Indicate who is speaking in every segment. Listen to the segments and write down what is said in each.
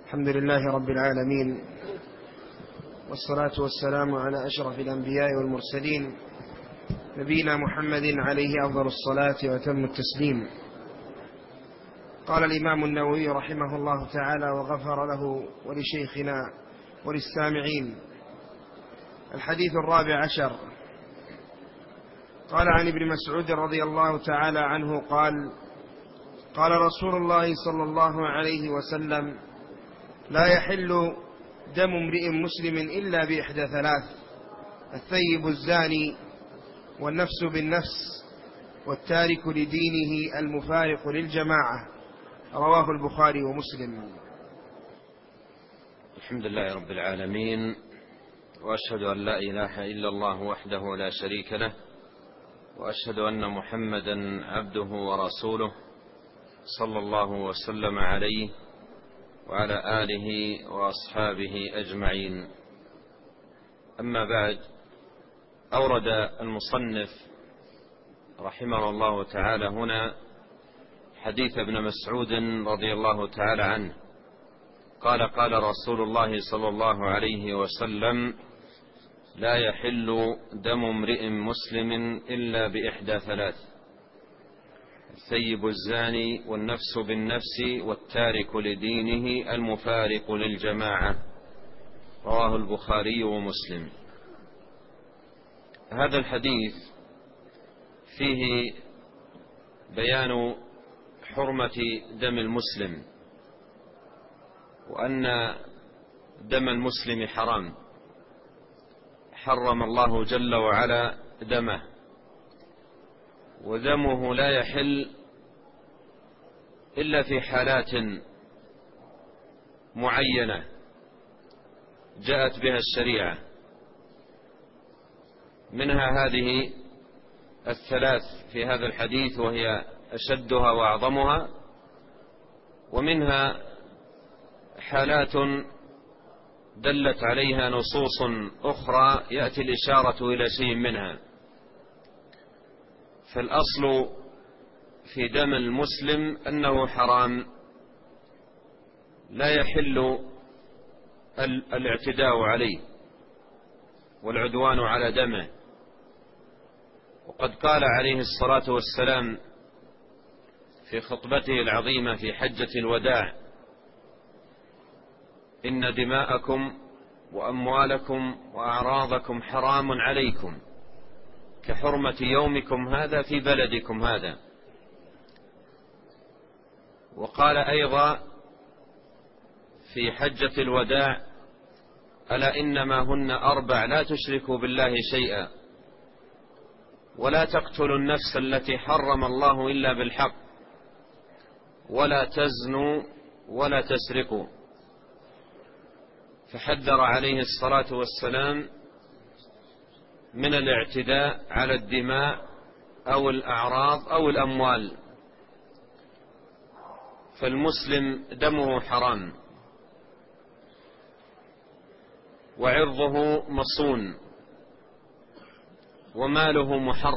Speaker 1: الحمد لله رب العالمين، والصلاة والسلام على أشرف الأنبياء والمرسلين، نبينا محمد عليه أفضل الصلاة وأتم التسليم. قال الإمام النووي رحمه الله تعالى وغفر له ولشيخنا وللسامعين: الحديث 14. قال عن ابن مسعود رضي الله تعالى عنه قال: قال رسول الله صلى الله عليه وسلم: لا يحل دم امرئ مسلم إلا بإحدى ثلاث: الثيب الزاني، والنفس بالنفس، والتارك لدينه المفارق للجماعة. رواه البخاري ومسلم.
Speaker 2: الحمد لله رب العالمين، وأشهد أن لا إله إلا الله وحده لا شريك له، وأشهد أن محمدا عبده ورسوله صلى الله وسلم عليه وعلى آله وأصحابه أجمعين. أما بعد، أورد المصنف رحمه الله تعالى هنا حديث ابن مسعود رضي الله تعالى عنه قال: قال رسول الله صلى الله عليه وسلم: لا يحل دم امرئ مسلم إلا بإحدى ثلاث: الثيب الزاني، والنفس بالنفس، والتارك لدينه المفارق للجماعة. رواه البخاري ومسلم. هذا الحديث فيه بيان حرمة دم المسلم، وأن دم المسلم حرام، حرم الله جل وعلا دمه، ودمه لا يحل إلا في حالات معينة جاءت بها الشريعة، منها هذه الثلاث في هذا الحديث، وهي أشدها وأعظمها، ومنها حالات دلت عليها نصوص أخرى يأتي الإشارة إلى شيء منها. فالأصل في دم المسلم أنه حرام، لا يحل الاعتداء عليه والعدوان على دمه. وقد قال عليه الصلاة والسلام في خطبته العظيمة في حجة الوداع: إن دماءكم وأموالكم وأعراضكم حرام عليكم كحرمة يومكم هذا في بلدكم هذا. وقال أيضا في حجة الوداع: ألا إنما هن 4: لا تشركوا بالله شيئا، ولا تقتلوا النفس التي حرم الله إلا بالحق، ولا تزنوا، ولا تسرقوا. فحذر عليه الصلاة والسلام من الاعتداء على الدماء أو الأعراض أو الأموال. فالمسلم دمه حرام، وعرضه مصون، وماله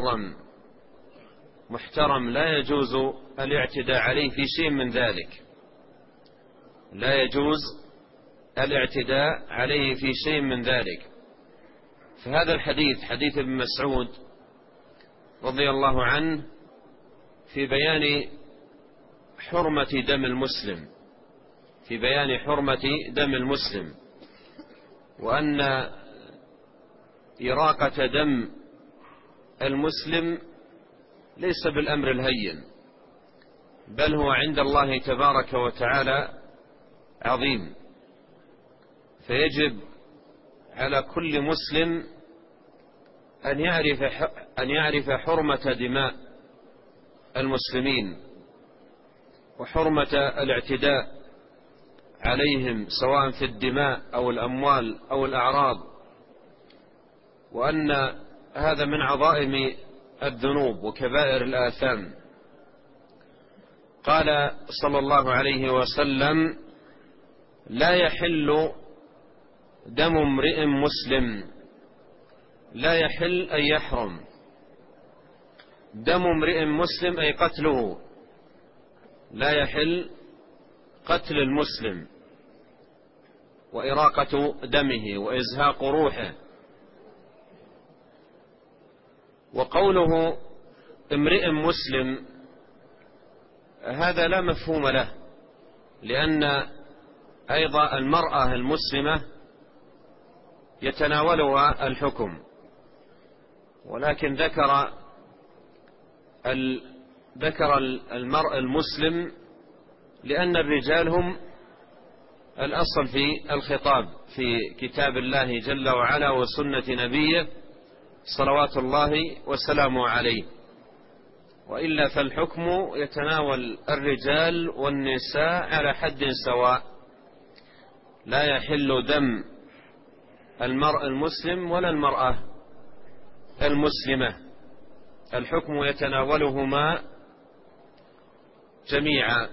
Speaker 2: محترم، لا يجوز الاعتداء عليه في شيء من ذلك، لا يجوز الاعتداء عليه في شيء من ذلك. فهذا الحديث، حديث ابن مسعود رضي الله عنه، في بيان حرمة دم المسلم، في بيان حرمة دم المسلم، وأن إراقة دم المسلم ليس بالأمر الهين، بل هو عند الله تبارك وتعالى عظيم. فيجب على كل مسلم أن يعرف حرمة دماء المسلمين، وحرمة الاعتداء عليهم سواء في الدماء أو الأموال أو الأعراض، وأن هذا من عظائم الذنوب وكبائر الآثام. قال صلى الله عليه وسلم: لا يحل دم امرئ مسلم. لا يحل أي يحرم. دم امرئ مسلم أي قتله، لا يحل قتل المسلم، وإراقة دمه وإزهاق روحه. وقوله امرئ مسلم هذا لا مفهوم له، لأن أيضا المرأة المسلمة يتناولها الحكم، ولكن ذكر المرء المسلم لأن الرجال هم الأصل في الخطاب في كتاب الله جل وعلا وسنة نبيه صلوات الله وسلامه عليه، وإلا فالحكم يتناول الرجال والنساء على حد سواء، لا يحل دم المرء المسلم ولا المرأة المسلمة، الحكم يتناولهما جميعا.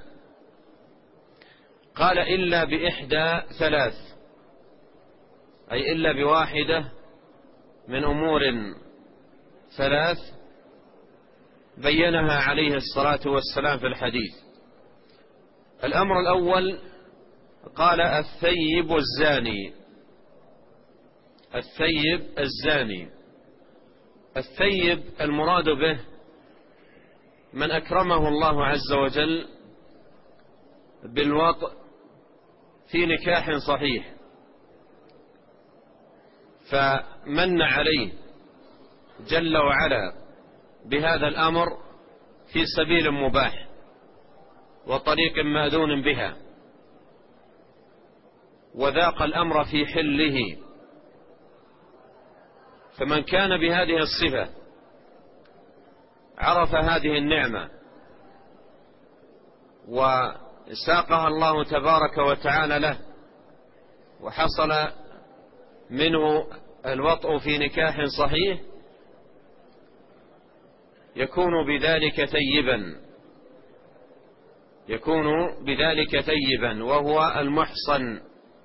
Speaker 2: قال إلا بإحدى ثلاث، أي إلا بواحدة من أمور ثلاث بينها عليه الصلاة والسلام في الحديث. الأمر الأول قال الثيب الزاني. الثيب الزاني، الثيب المراد به من أكرمه الله عز وجل بالوطء في نكاح صحيح، فمن عليه جل وعلا بهذا الأمر في سبيل مباح وطريق مأذون بها، وذاق الأمر في حله. فمن كان بهذه الصفة عرف هذه النعمة وساقها الله تبارك وتعالى له، وحصل منه الوطء في نكاح صحيح، يكون بذلك ثيبا، وهو المحصن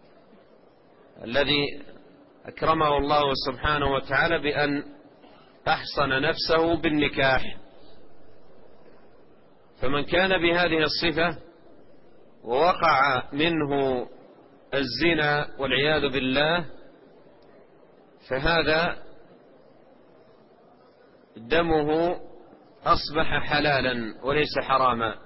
Speaker 2: الذي أكرمه الله سبحانه وتعالى بأن أحصن نفسه بالنكاح. فمن كان بهذه الصفة ووقع منه الزنا والعياذ بالله، فهذا دمه أصبح حلالا وليس حراما،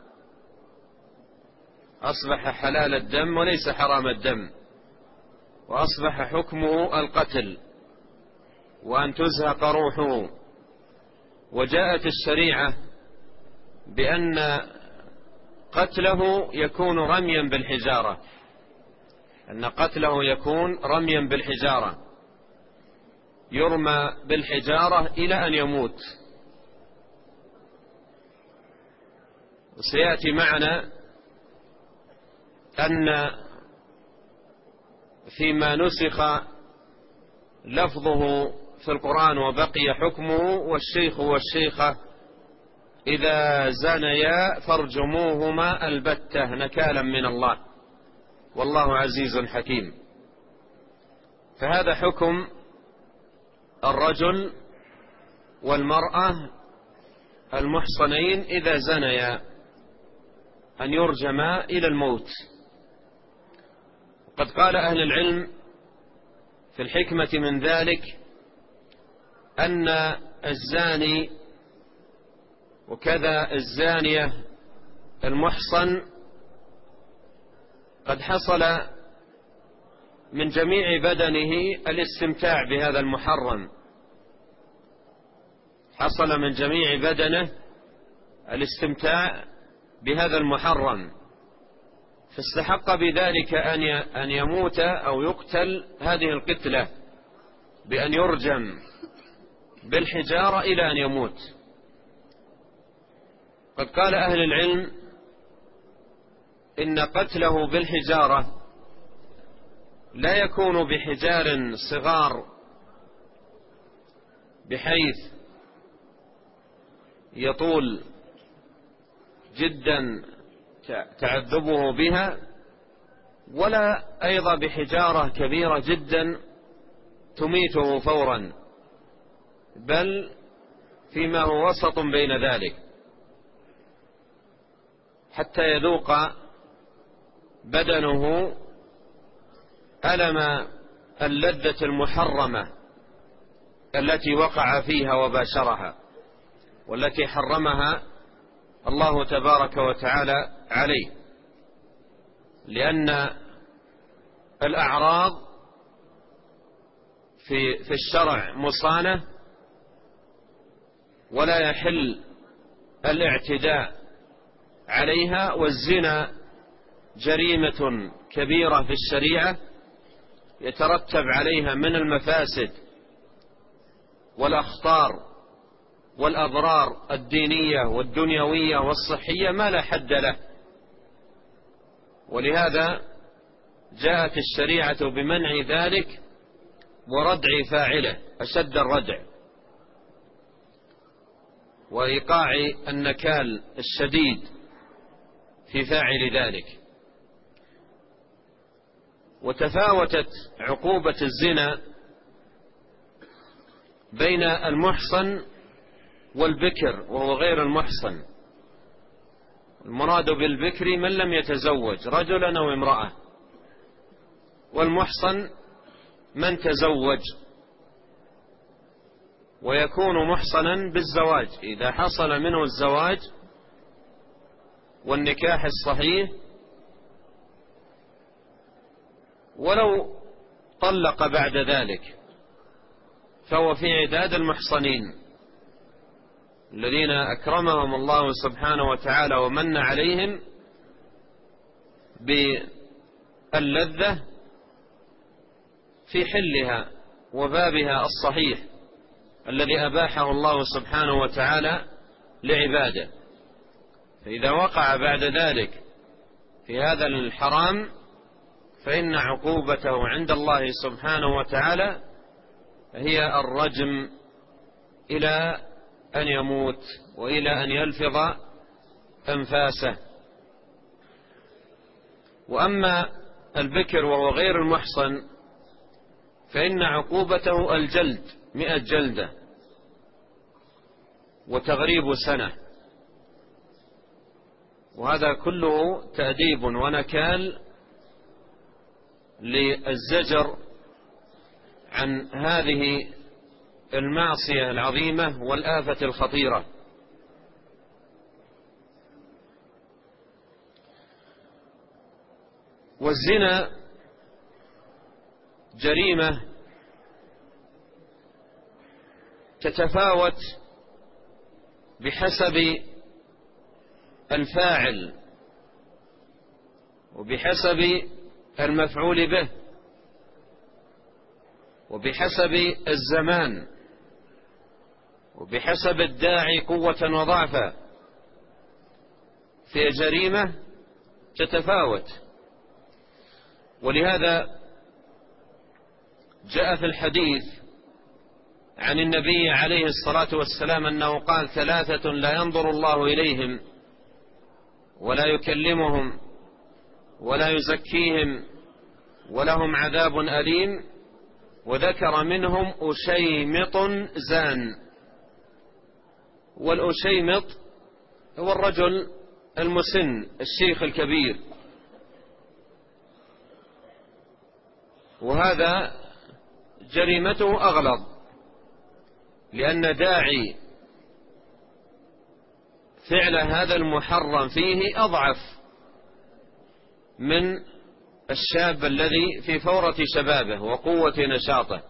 Speaker 2: أصبح حلال الدم وليس حرام الدم، وأصبح حكمه القتل وأن تزهق روحه. وجاءت الشريعة بأن قتله يكون رميا بالحجارة، أن قتله يكون رميا بالحجارة، يرمى بالحجارة إلى أن يموت. وسيأتي معنا أن فيما نسخ لفظه في القرآن وبقي حكمه: والشيخ والشيخة إذا زنيا فارجموهما البتة نكالا من الله والله عزيز حكيم. فهذا حكم الرجل والمرأة المحصنين إذا زنيا أن يرجما إلى الموت. قد قال أهل العلم في الحكمة من ذلك أن الزاني وكذا الزانية المحصن قد حصل من جميع بدنه الاستمتاع بهذا المحرم، حصل من جميع بدنه الاستمتاع بهذا المحرم، فاستحق بذلك أن يموت أو يقتل هذه القتلة بأن يرجم بالحجارة إلى أن يموت. قد قال أهل العلم إن قتله بالحجارة لا يكون بحجار صغار بحيث يطول جدا تعذبه بها، ولا أيضا بحجارة كبيرة جدا تميته فورا، بل فيما هو وسط بين ذلك حتى يذوق بدنه ألم اللذة المحرمة التي وقع فيها وباشرها، والتي حرمها الله تبارك وتعالى عليه، لأن الأعراض في الشرع مصانة، ولا يحل الاعتداء عليها، والزنا جريمة كبيرة في الشريعة يترتب عليها من المفاسد والأخطار والأضرار الدينية والدنيوية والصحية ما لا حد له. ولهذا جاءت الشريعة بمنع ذلك وردع فاعله أشد الردع، وإيقاع النكال الشديد في فاعل ذلك. وتفاوتت عقوبة الزنا بين المحصن والبكر وهو غير المحصن. المراد بالبكر من لم يتزوج رجلا أو امرأة، والمحصن من تزوج، ويكون محصنا بالزواج إذا حصل منه الزواج والنكاح الصحيح، ولو طلق بعد ذلك فهو في عداد المحصنين الذين أكرمهم الله سبحانه وتعالى ومن عليهم باللذة في حلها وبابها الصحيح الذي أباحه الله سبحانه وتعالى لعباده. فإذا وقع بعد ذلك في هذا الحرام فإن عقوبته عند الله سبحانه وتعالى هي الرجم إلى أن يموت وإلى أن يلفظ أنفاسه. وأما البكر وهو غير المحصن فإن عقوبته الجلد 100 جلدة وتغريب سنة، وهذا كله تأديب ونكال للزجر عن هذه المعصية العظيمة والآفة الخطيرة. والزنا جريمة تتفاوت بحسب الفاعل وبحسب المفعول به وبحسب الزمان وبحسب الداعي قوة وضعفا، في جريمة تتفاوت. ولهذا جاء في الحديث عن النبي عليه الصلاة والسلام أنه قال: 3 لا ينظر الله إليهم ولا يكلمهم ولا يزكيهم ولهم عذاب أليم، وذكر منهم أشيمط زان. والأشيمط هو الرجل المسن الشيخ الكبير، وهذا جريمته أغلظ، لأن داعي فعل هذا المحرم فيه أضعف من الشاب الذي في فورة شبابه وقوة نشاطه.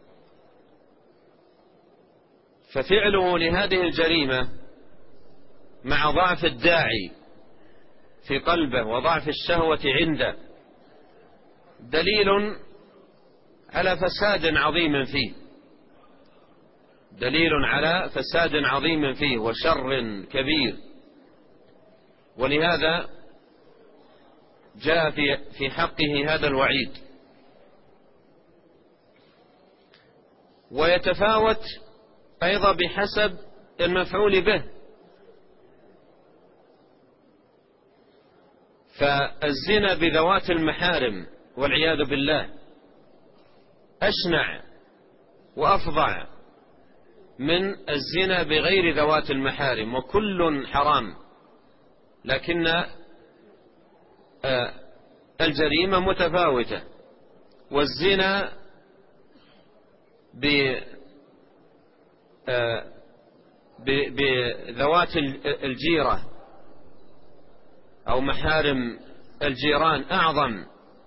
Speaker 2: ففعله لهذه الجريمة مع ضعف الداعي في قلبه وضعف الشهوة عنده دليل على فساد عظيم فيه، دليل على فساد عظيم فيه وشر كبير. ولهذا جاء في حقه هذا الوعيد. ويتفاوت أيضا بحسب المفعول به، فالزنا بذوات المحارم والعياذ بالله أشنع وأفظع من الزنا بغير ذوات المحارم، وكل حرام، لكن الجريمة متفاوتة. والزنا بذوات الجيرة أو محارم الجيران أعظم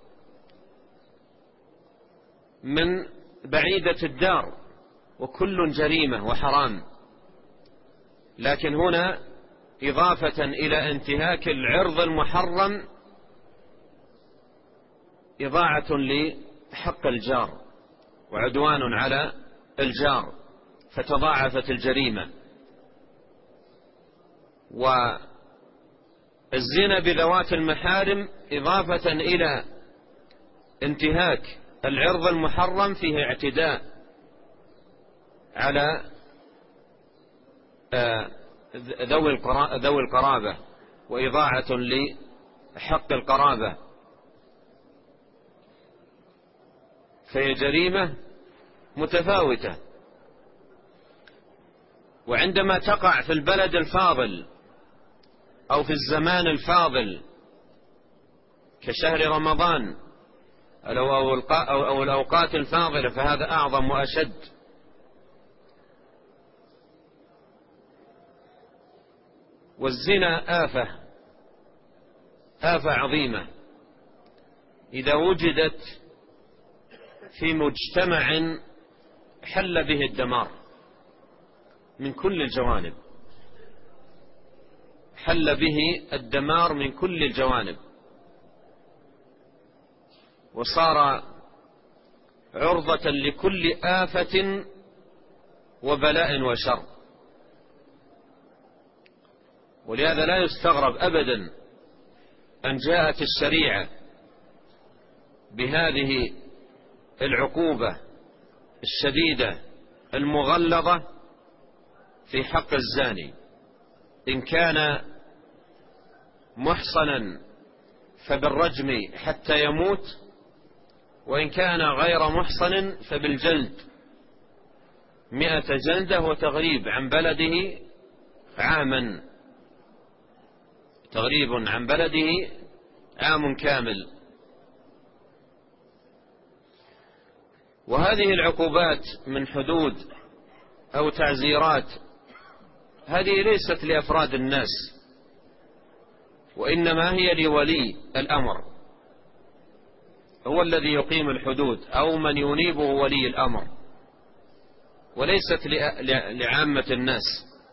Speaker 2: من بعيدة الدار، وكل جريمة وحرام. لكن هنا إضافة إلى انتهاك العرض المحرم إضاعة لحق الجار وعدوان على الجار، فتضاعفت الجريمة. والزنا بذوات المحارم إضافة إلى انتهاك العرض المحرم فيه اعتداء على ذوي القرابة وإضاعة لحق القرابة، فهي جريمة متفاوتة. وعندما تقع في البلد الفاضل أو في الزمان الفاضل كشهر رمضان أو الأوقات الفاضلة فهذا أعظم وأشد. والزنا آفة عظيمة إذا وجدت في مجتمع حل به الدمار من كل الجوانب، حل به الدمار من كل الجوانب، وصار عرضة لكل آفة وبلاء وشر. ولهذا لا يستغرب أبدا أن جاءت الشريعة بهذه العقوبة الشديدة المغلظة في حق الزاني، إن كان محصنا فبالرجم حتى يموت، وإن كان غير محصن فبالجلد 100 جلدة وتغريب عن بلده عاما، تغريب عن بلده عام كامل. وهذه العقوبات من حدود أو تعزيرات هذه ليست لأفراد الناس، وإنما هي لولي الأمر، هو الذي يقيم الحدود أو من ينيبه ولي الأمر، وليست لعامة الناس.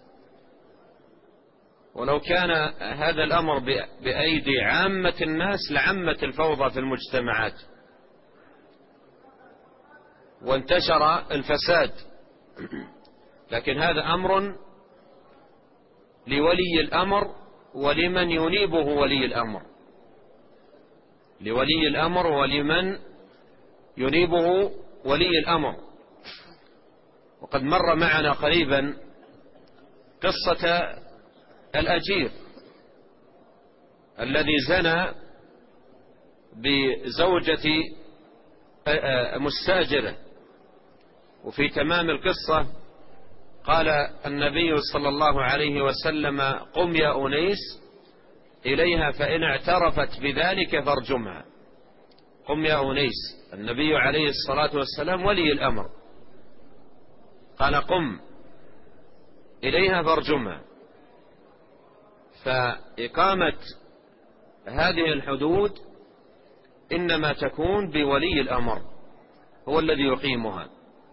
Speaker 2: ولو كان هذا الأمر بأيدي عامة الناس لعمت الفوضى في المجتمعات وانتشر الفساد، لكن هذا أمر لولي الأمر ولمن ينيبه ولي الأمر، لولي الأمر ولمن ينيبه ولي الأمر. وقد مر معنا قريبا قصة الأجير الذي زنى بزوجة مستاجره، وفي تمام القصة قال النبي صلى الله عليه وسلم: قم يا أنيس إليها فإن اعترفت بذلك فارجمها. قم يا أنيس، النبي عليه الصلاة والسلام ولي الأمر، قال: قم إليها فارجمها. فإقامة هذه الحدود إنما تكون بولي الأمر، هو الذي يقيمها.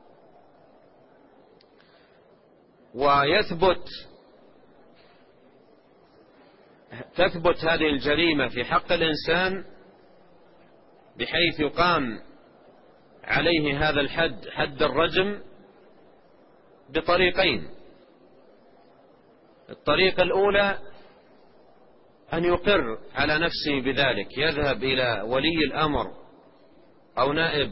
Speaker 2: تثبت هذه الجريمة في حق الإنسان بحيث يقام عليه هذا الحد، حد الرجم، بطريقين. الطريقة الأولى أن يقر على نفسه بذلك، يذهب إلى ولي الأمر أو نائب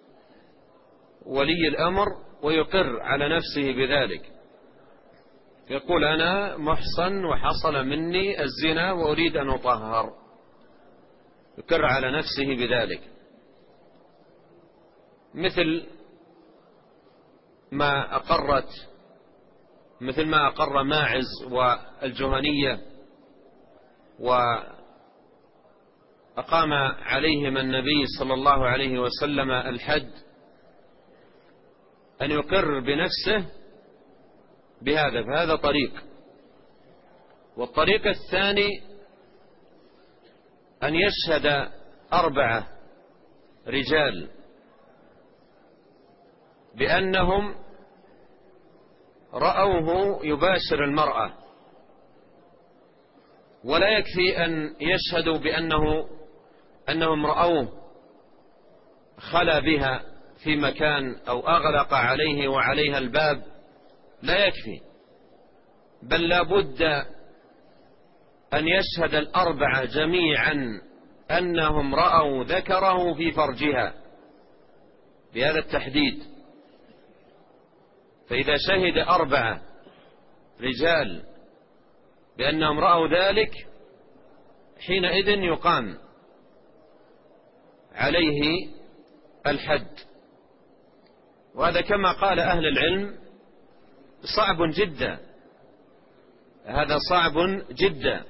Speaker 2: ولي الأمر ويقر على نفسه بذلك، يقول: أنا محصن وحصل مني الزنا وأريد أن أطهر، يقر على نفسه بذلك، مثل ما أقر ماعز والجهنية أقام عليهم النبي صلى الله عليه وسلم الحد أن يقر بنفسه بهذا، فهذا طريق. والطريق الثاني أن يشهد 4 رجال بأنهم رأوه يباشر المرأة، ولا يكفي أن يشهدوا أنهم رأوه خلى بها في مكان أو أغلق عليه وعليها الباب، لا يكفي، بل لا بد أن يشهد 4 جميعا أنهم رأوا ذكره في فرجها بهذا التحديد. فإذا شهد 4 رجال بأنهم رأوا ذلك، حينئذ يقام عليه الحد. وهذا كما قال أهل العلم صعب جدا، هذا صعب جدا.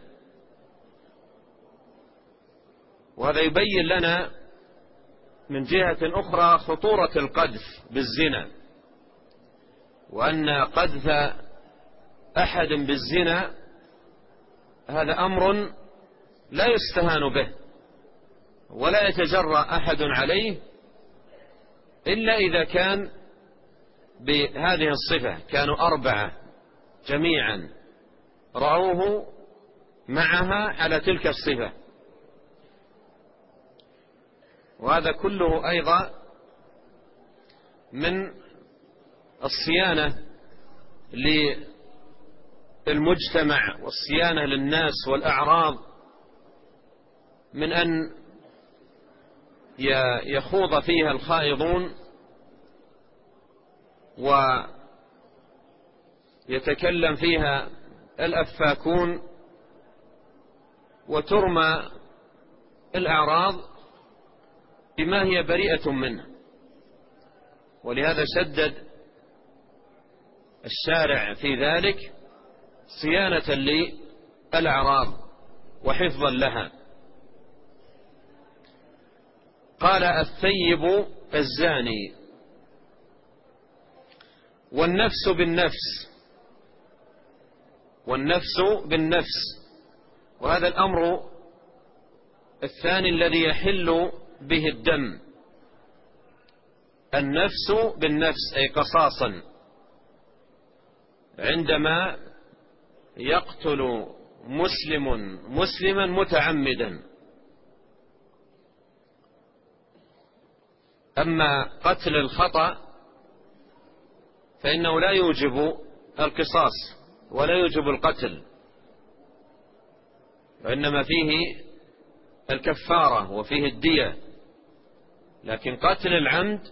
Speaker 2: وهذا يبين لنا من جهة أخرى خطورة القذف بالزنا، وأن قذف أحد بالزنا هذا أمر لا يستهان به، ولا يتجرأ أحد عليه إلا إذا كان بهذه الصفة. كانوا 4 جميعا رأوه معها على تلك الصفة. وهذا كله أيضا من الصيانة للمجتمع والصيانة للناس والأعراض من أن يخوض فيها الخائضون ويتكلم فيها الأفاكون، وترمى الأعراض بما هي بريئة منه. ولهذا شدد الشارع في ذلك صيانة للأعراض وحفظا لها. قال: الثيب الزاني، والنفس بالنفس، والنفس بالنفس. وهذا الأمر الثاني الذي يحل به الدم، النفس بالنفس أي قصاصا. عندما يقتل مسلم مسلما متعمدا. أما قتل الخطأ فإنه لا يوجب القصاص ولا يوجب القتل، وإنما فيه الكفارة وفيه الدية. لكن قتل العمد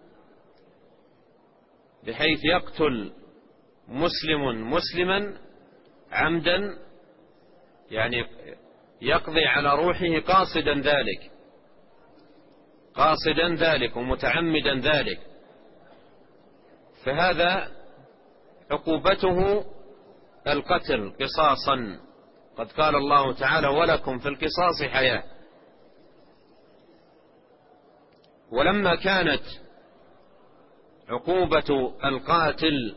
Speaker 2: بحيث يقتل مسلم مسلما عمدا، يعني يقضي على روحه قاصدا ذلك ومتعمدا ذلك، فهذا عقوبته القتل قصاصا. قد قال الله تعالى: ولكم في القصاص حياة. ولما كانت عقوبة القاتل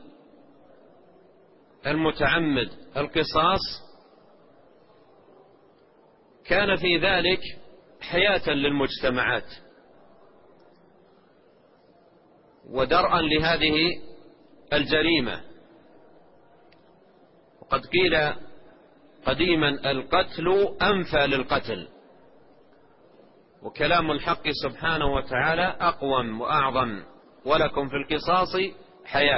Speaker 2: المتعمد القصاص، كان في ذلك حياة للمجتمعات ودرءا لهذه الجريمة. وقد قيل قديما: القتل أنفى للقتل. وكلام الحق سبحانه وتعالى أقوم وأعظم: ولكم في القصاص حياة.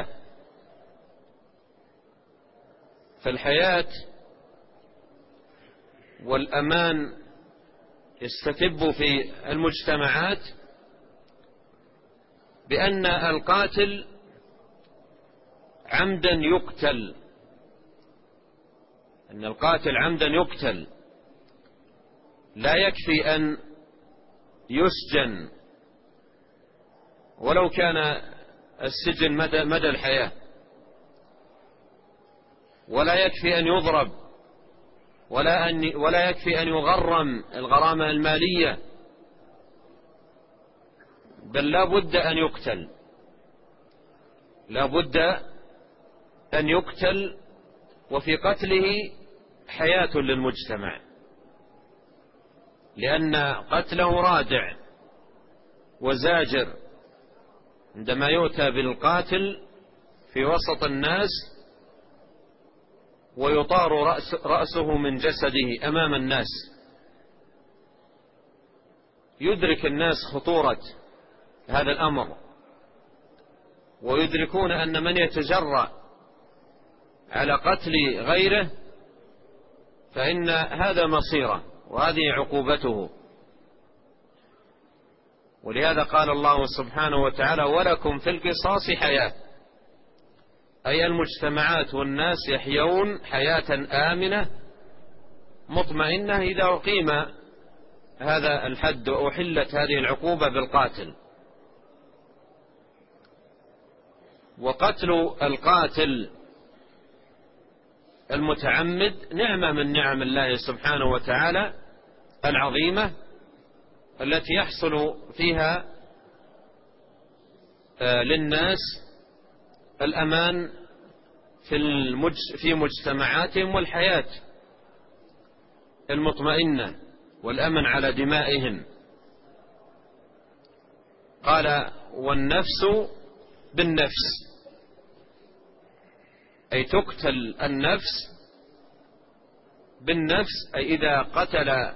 Speaker 2: فالحياة والأمان يستتب في المجتمعات بأن القاتل عمدا يقتل، أن القاتل عمدا يقتل، لا يكفي أن يسجن ولو كان السجن مدى الحياة، ولا يكفي أن يضرب ولا يكفي أن يغرم الغرامة المالية، بل لا بد أن يقتل، لا بد أن يقتل، وفي قتله حياة للمجتمع، لأن قتله رادع وزاجر. عندما يؤتى بالقاتل في وسط الناس ويطار رأسه من جسده أمام الناس، يدرك الناس خطورة هذا الأمر، ويدركون أن من يتجرأ على قتل غيره فإن هذا مصيره وهذه عقوبته. ولهذا قال الله سبحانه وتعالى: ولكم في القصاص حياة، أي المجتمعات والناس يحيون حياة آمنة مطمئنة إذا أقيم هذا الحد وأحلت هذه العقوبة بالقاتل. وقتل القاتل المتعمد نعمة من نعم الله سبحانه وتعالى العظيمة، التي يحصل فيها للناس الأمان في مجتمعاتهم، والحياة المطمئنة، والأمن على دمائهم. قال: والنفس بالنفس، أي تقتل النفس بالنفس، أي إذا قتل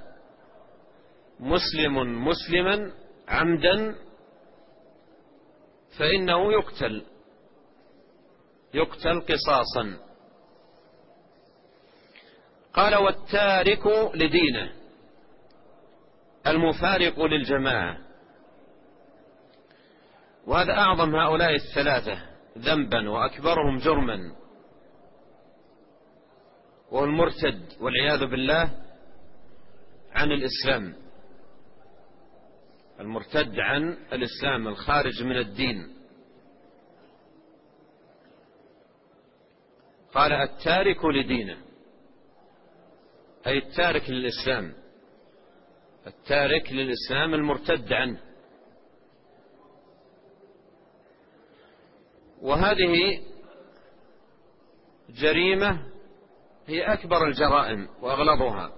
Speaker 2: مسلم مسلما عمدا فإنه يقتل قصاصا. قال: والتارك لدينه، المفارق للجماعة. وهذا أعظم هؤلاء الثلاثة ذنبا وأكبرهم جرما، وهو المرتد والعياذ بالله عن الإسلام، المرتد عن الإسلام، الخارج من الدين. قال: التارك لدينه، أي التارك للإسلام، التارك للإسلام المرتد عنه. وهذه جريمة هي أكبر الجرائم وأغلظها،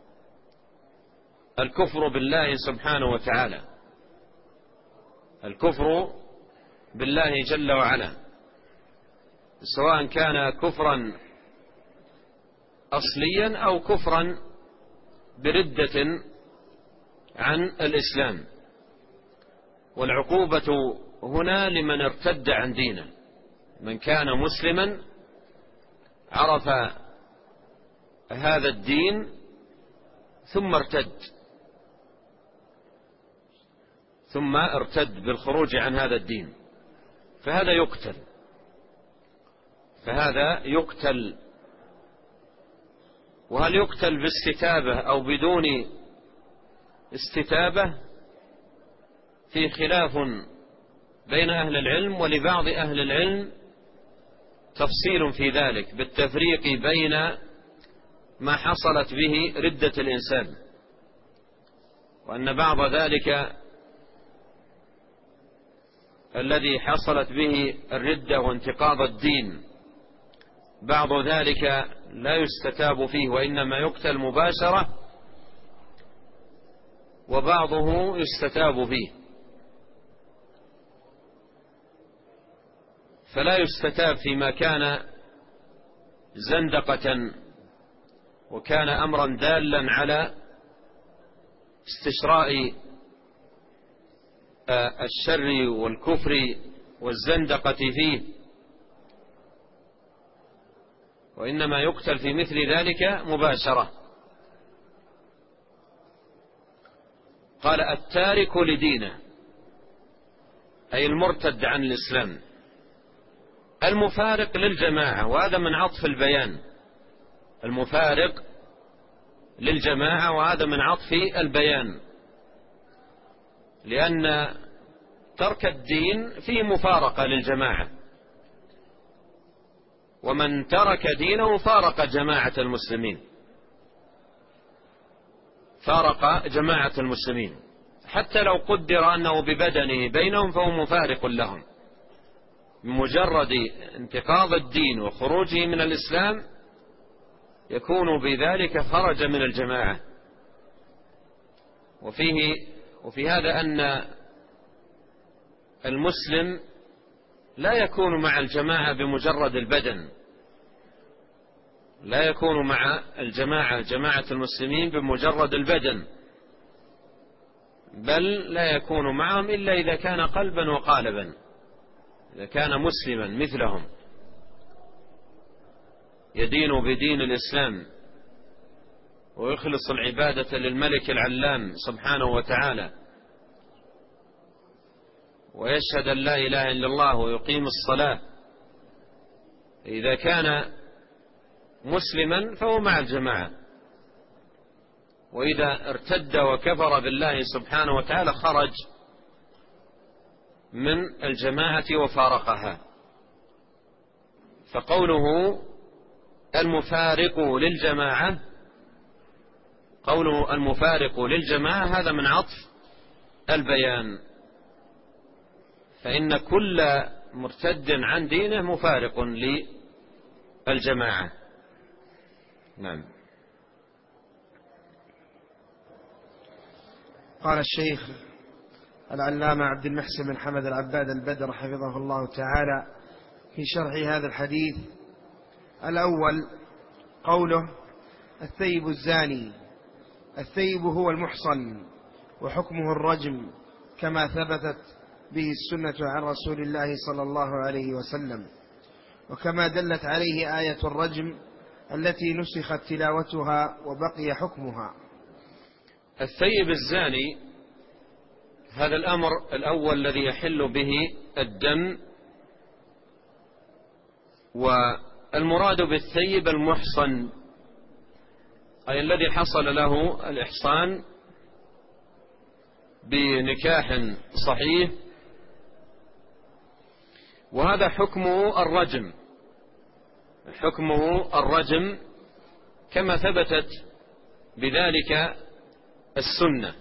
Speaker 2: الكفر بالله سبحانه وتعالى، الكفر بالله جل وعلا، سواء كان كفرا أصليا أو كفرا بردة عن الإسلام. والعقوبة هنا لمن ارتد عن دينه، من كان مسلما عرف هذا الدين ثم ارتد بالخروج عن هذا الدين، فهذا يقتل. وهل يقتل باستتابة أو بدون استتابة؟ في خلاف بين أهل العلم، ولبعض أهل العلم تفصيل في ذلك بالتفريق بين ما حصلت به ردة الإنسان، وأن بعض ذلك الذي حصلت به الردة وانتقاض الدين بعض ذلك لا يستتاب فيه وإنما يقتل مباشرة، وبعضه يستتاب فيه. فلا يستتاب فيما كان زندقة وكان أمرا دالا على استشراء الشر والكفر والزندقة فيه، وإنما يقتل في مثل ذلك مباشرة. قال: التارك لدينه، أي المرتد عن الإسلام، المفارق للجماعة، وهذا من عطف البيان، المفارق للجماعة، وهذا من عطف البيان، لأن ترك الدين فيه مفارقة للجماعة، ومن ترك دينه فارق جماعة المسلمين. فارق جماعة المسلمين، حتى لو قدر أنه ببدنه بينهم فهو مفارق لهم. بمجرد انتقاض الدين وخروجه من الإسلام يكون بذلك خرج من الجماعة. وفي هذا أن المسلم لا يكون مع الجماعة بمجرد البدن، لا يكون مع جماعة المسلمين بمجرد البدن، بل لا يكون معهم إلا إذا كان قلبا وقالبا، إذا كان مسلما مثلهم يدين بدين الإسلام ويخلص العبادة للملك العلام سبحانه وتعالى، ويشهد أن لا إله إلا الله ويقيم الصلاة. إذا كان مسلما فهو مع الجماعة، وإذا ارتد وكفر بالله سبحانه وتعالى خرج من الجماعة وفارقها. فقوله المفارق للجماعة، قوله المفارق للجماعة هذا من عطف البيان، فإن كل مرتد عن دينه مفارق للجماعة. نعم.
Speaker 1: قال الشيخ العلامة عبد المحسن بن حمد العباد البدر حفظه الله تعالى في شرح هذا الحديث: الأول قوله الثيب الزاني. الثيب هو المحصن، وحكمه الرجم كما ثبتت به السنة عن رسول الله صلى الله عليه وسلم، وكما دلت عليه آية الرجم التي نسخت تلاوتها وبقي حكمها.
Speaker 2: الثيب الزاني هذا الأمر الأول الذي يحل به الدم، والمراد بالثيب المحصن أي الذي حصل له الإحصان بنكاح صحيح، وهذا حكمه الرجم، حكمه الرجم كما ثبتت بذلك السنة.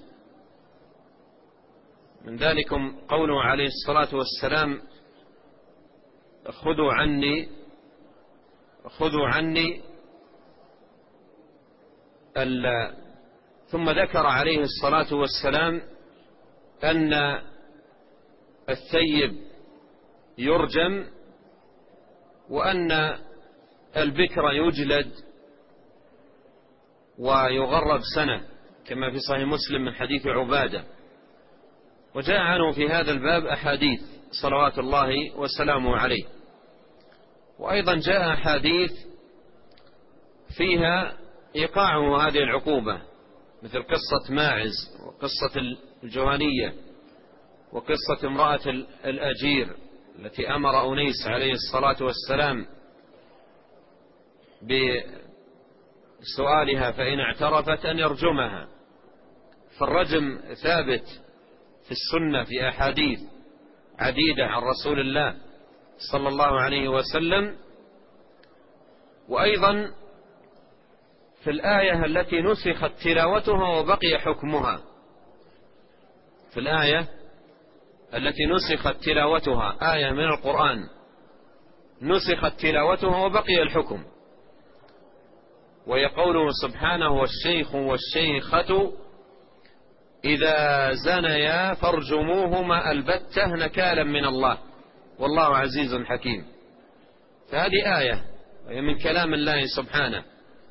Speaker 2: من ذلكم قوله عليه الصلاة والسلام: خذوا عني ثم ذكر عليه الصلاة والسلام أن الثيب يرجم، وأن البكر يجلد ويغرب سنة، كما في صحيح مسلم من حديث عبادة. وجاء عنه في هذا الباب أحاديث صلوات الله وسلامه عليه، وأيضا جاء أحاديث فيها إيقاعه هذه العقوبة، مثل قصة ماعز وقصة الجهنية وقصة امرأة الأجير التي أمر أنيس عليه الصلاة والسلام بسؤالها فإن اعترفت أن يرجمها. فالرجم ثابت في السنة في أحاديث عديدة عن رسول الله صلى الله عليه وسلم. وأيضا في الآية التي نسخت تلاوتها وبقي حكمها، في الآية التي نسخت تلاوتها، آية من القرآن نسخت تلاوتها وبقي الحكم، وهي قوله سبحانه: والشيخ والشيخة إذا زنيا فارجموهما البتة نكالا من الله والله عزيز حكيم. فهذه آية وهي من كلام الله سبحانه،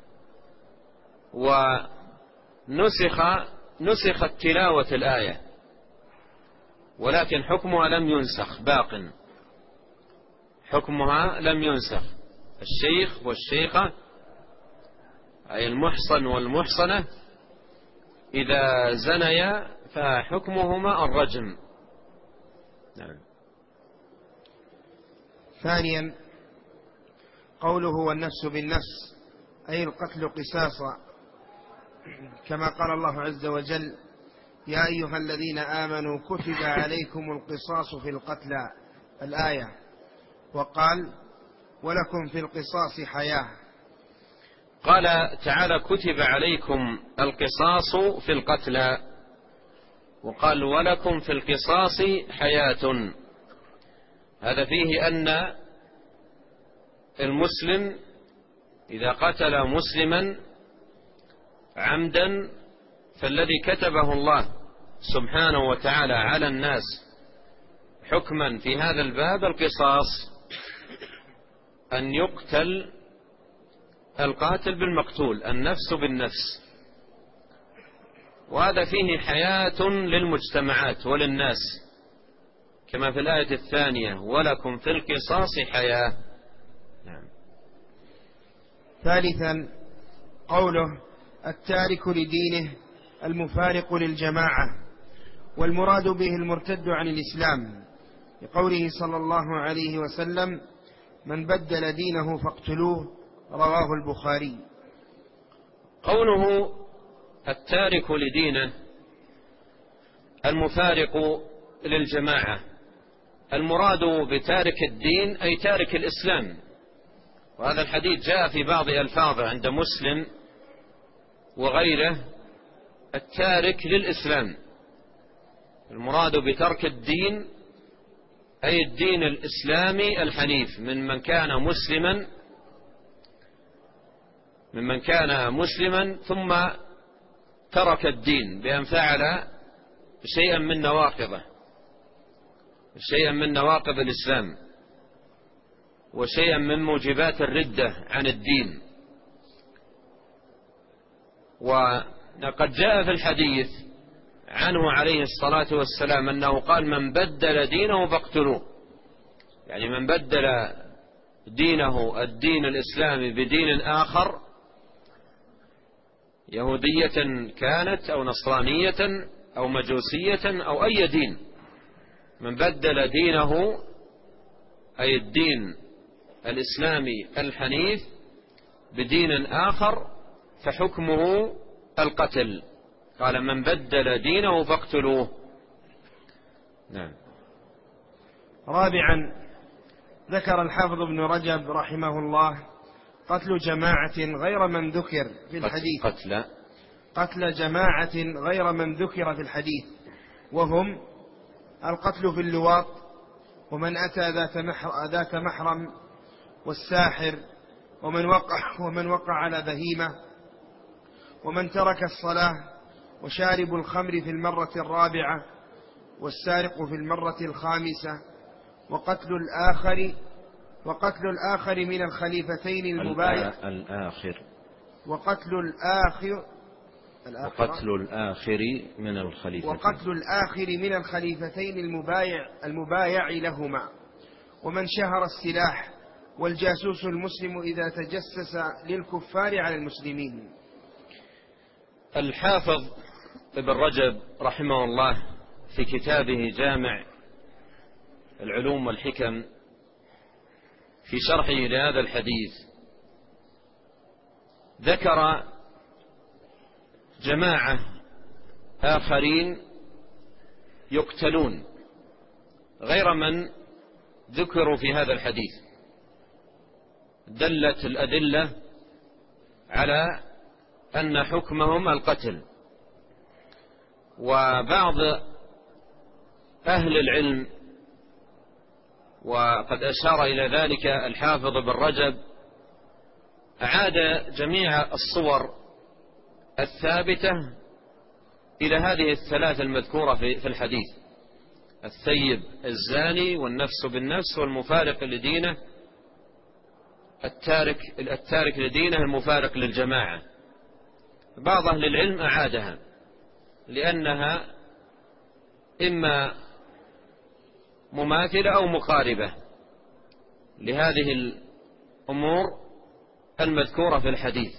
Speaker 2: ونسخت تلاوة الآية، ولكن حكمها لم ينسخ، باق حكمها لم ينسخ. الشيخ والشيخة أي المحصن والمحصنة إذا زنيا فحكمهما الرجم. نعم.
Speaker 1: ثانيا قوله والنفس بالنفس أي القتل قصاصا، كما قال الله عز وجل: يا أيها الذين آمنوا كتب عليكم القصاص في القتلى، الآية. وقال: ولكم في القصاص حياة.
Speaker 2: قال تعالى: كتب عليكم القصاص في القتلى، وقال: ولكم في القصاص حياة. هذا فيه أن المسلم إذا قتل مسلما عمدا فالذي كتبه الله سبحانه وتعالى على الناس حكما في هذا الباب القصاص، أن يقتل القاتل بالمقتول، النفس بالنفس. وهذا فيه حياة للمجتمعات وللناس، كما في الآية الثانية: ولكم في القصاص حياة. نعم.
Speaker 1: ثالثا قوله: التارك لدينه المفارق للجماعة، والمراد به المرتد عن الإسلام، لقوله صلى الله عليه وسلم: من بدل دينه فاقتلوه، رواه البخاري.
Speaker 2: قوله التارك لدينه المفارق للجماعة، المراد بتارك الدين أي تارك الإسلام. وهذا الحديث جاء في بعض ألفاظه عند مسلم وغيره: التارك للإسلام. المراد بترك الدين أي الدين الإسلامي الحنيف، ممن كان مسلما ثم ترك الدين بأن فعل شيئا من نواقض الإسلام، وشيئا من موجبات الردة عن الدين. وقد جاء في الحديث عنه عليه الصلاة والسلام أنه قال: من بدل دينه فاقتلوه، يعني من بدل دينه الدين الإسلامي بدين آخر، يهودية كانت أو نصرانية أو مجوسية أو أي دين، من بدل دينه أي الدين الإسلامي الحنيف بدين آخر فحكمه القتل. قال: من بدل دينه فاقتلوه. نعم.
Speaker 1: رابعا ذكر الحافظ ابن رجب رحمه الله قتل جماعة غير من ذكر في الحديث، قتل جماعة غير من ذكر في الحديث، وهم القتل في اللواط، ومن أتى ذات محرم، والساحر، ومن وقع على بهيمة، ومن ترك الصلاة، وشارب الخمر في المرة الرابعة، والسارق في المرة الخامسة، وقتل الآخر من الخليفتين المبايع وقتل الآخر من الخليفتين المبايع لهما، ومن شهر السلاح، والجاسوس المسلم إذا تجسس للكفار على المسلمين.
Speaker 2: الحافظ ابن رجب رحمه الله في كتابه جامع العلوم والحكم في شرحه لهذا الحديث ذكر جماعة آخرين يقتلون غير من ذكروا في هذا الحديث. دلت الأدلة على أن حكمهم القتل. وبعض أهل العلم، وقد أشار إلى ذلك الحافظ ابن رجب، أعاد جميع الصور الثابتة إلى هذه الثلاث المذكورة في الحديث: الثيب الزاني، والنفس بالنفس، والمفارق لدينه، التارك لدينه المفارق للجماعة. بعض أهل العلم أعادها لأنها إما مماثلة أو مقاربة لهذه الأمور المذكورة في الحديث.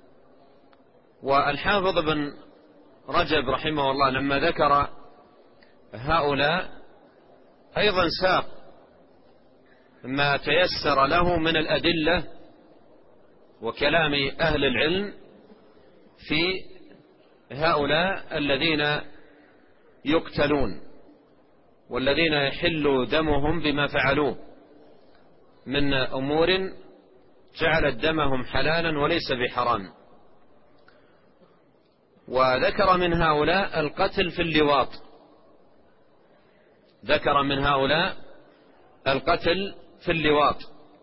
Speaker 2: والحافظ ابن رجب رحمه الله لما ذكر هؤلاء أيضا ساق ما تيسر له من الأدلة وكلام أهل العلم في هؤلاء الذين يقتلون والذين يحل دمهم بما فعلوه من أمور جعلت دمهم حلالا وليس بحرام. وذكر من هؤلاء القتل في اللواط، ذكر من هؤلاء القتل في اللواط.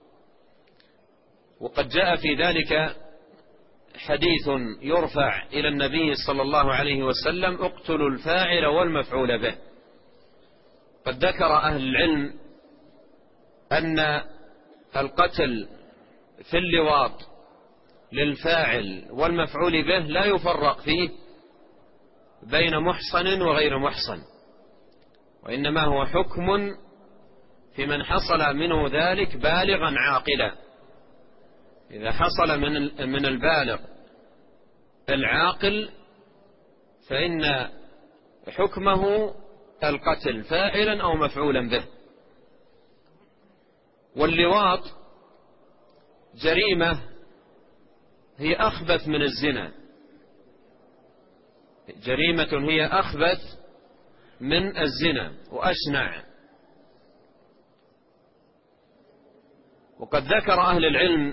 Speaker 2: وقد جاء في ذلك حديث يرفع إلى النبي صلى الله عليه وسلم: اقتلوا الفاعل والمفعول به. قد ذكر أهل العلم أن القتل في اللواط للفاعل والمفعول به لا يفرق فيه بين محصن وغير محصن، وإنما هو حكم في من حصل منه ذلك بالغا عاقلا. إذا حصل من البالغ العاقل فإن حكمه القتل فاعلا أو مفعولا به. واللواط جريمة هي أخبث من الزنا، جريمة هي أخبث من الزنا وأشنع. وقد ذكر أهل العلم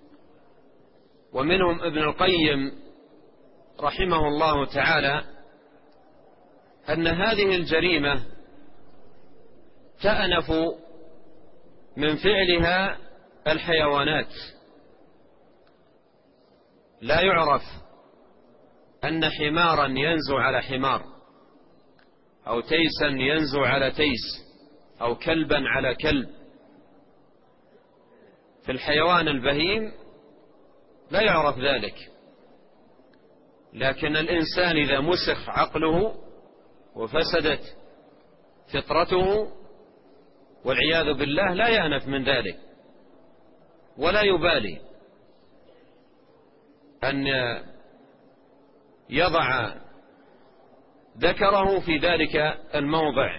Speaker 2: ومنهم ابن القيم رحمه الله تعالى أن هذه الجريمة تأنف من فعلها الحيوانات. لا يعرف أن حمارا ينزو على حمار، أو تيسا ينزو على تيس، أو كلبا على كلب. في الحيوان البهيم لا يعرف ذلك، لكن الإنسان إذا مسخ عقله وفسدت فطرته والعياذ بالله لا يأنف من ذلك، ولا يبالي أن يضع ذكره في ذلك الموضع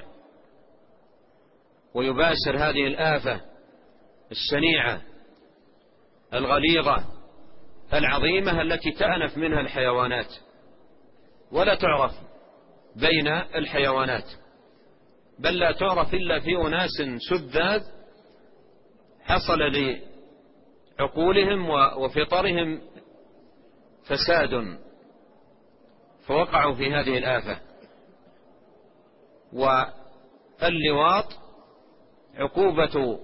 Speaker 2: ويباشر هذه الآفة الشنيعة الغليظة العظيمة التي تأنف منها الحيوانات ولا تعرف بين الحيوانات، بل لا تعرف إلا في أناس شذاذ حصل لعقولهم وفطرهم فساد فوقعوا في هذه الآفة. واللواط عقوبة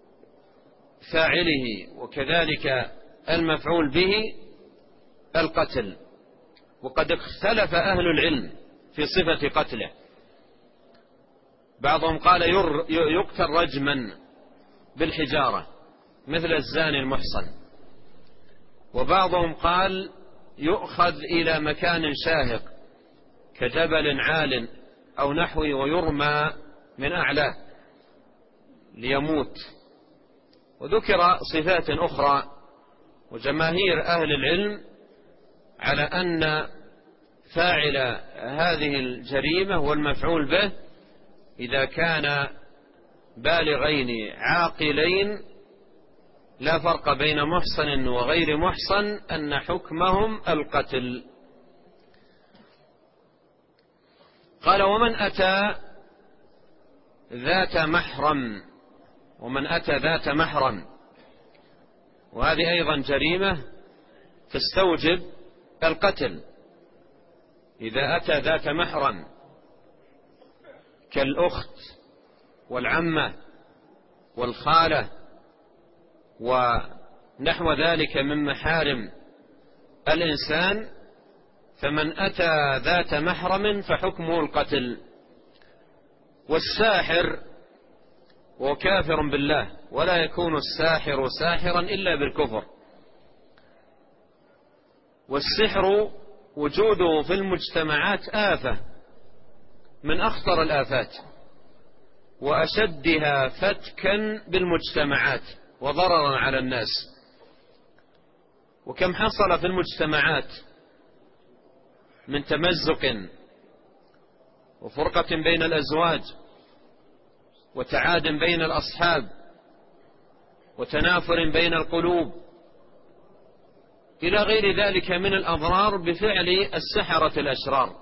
Speaker 2: فاعله وكذلك المفعول به القتل. وقد اختلف أهل العلم في صفة قتله، بعضهم قال يقتل رجما بالحجارة مثل الزاني المحصن، وبعضهم قال يؤخذ إلى مكان شاهق كجبل عال أو نحوه ويرمى من أعلاه ليموت. وذكر صفات أخرى، وجماهير أهل العلم على أن فاعل هذه الجريمة والمفعول به إذا كان بالغين عاقلين لا فرق بين محصن وغير محصن أن حكمهم القتل. قال: ومن أتى ذات محرم، ومن أتى ذات محرم، وهذه أيضا جريمة تستوجب القتل. إذا أتى ذات محرم كالأخت والعمة والخالة ونحو ذلك من محارم الإنسان، فمن أتى ذات محرم فحكمه القتل. والساحر وكافر بالله، ولا يكون الساحر ساحرا إلا بالكفر. والسحر وجوده في المجتمعات آفة من أخطر الآفات وأشدها فتكا بالمجتمعات وضررا على الناس. وكم حصل في المجتمعات من تمزق وفرقة بين الأزواج وتعاد بين الأصحاب وتنافر بين القلوب إلى غير ذلك من الأضرار بفعل السحرة الأشرار.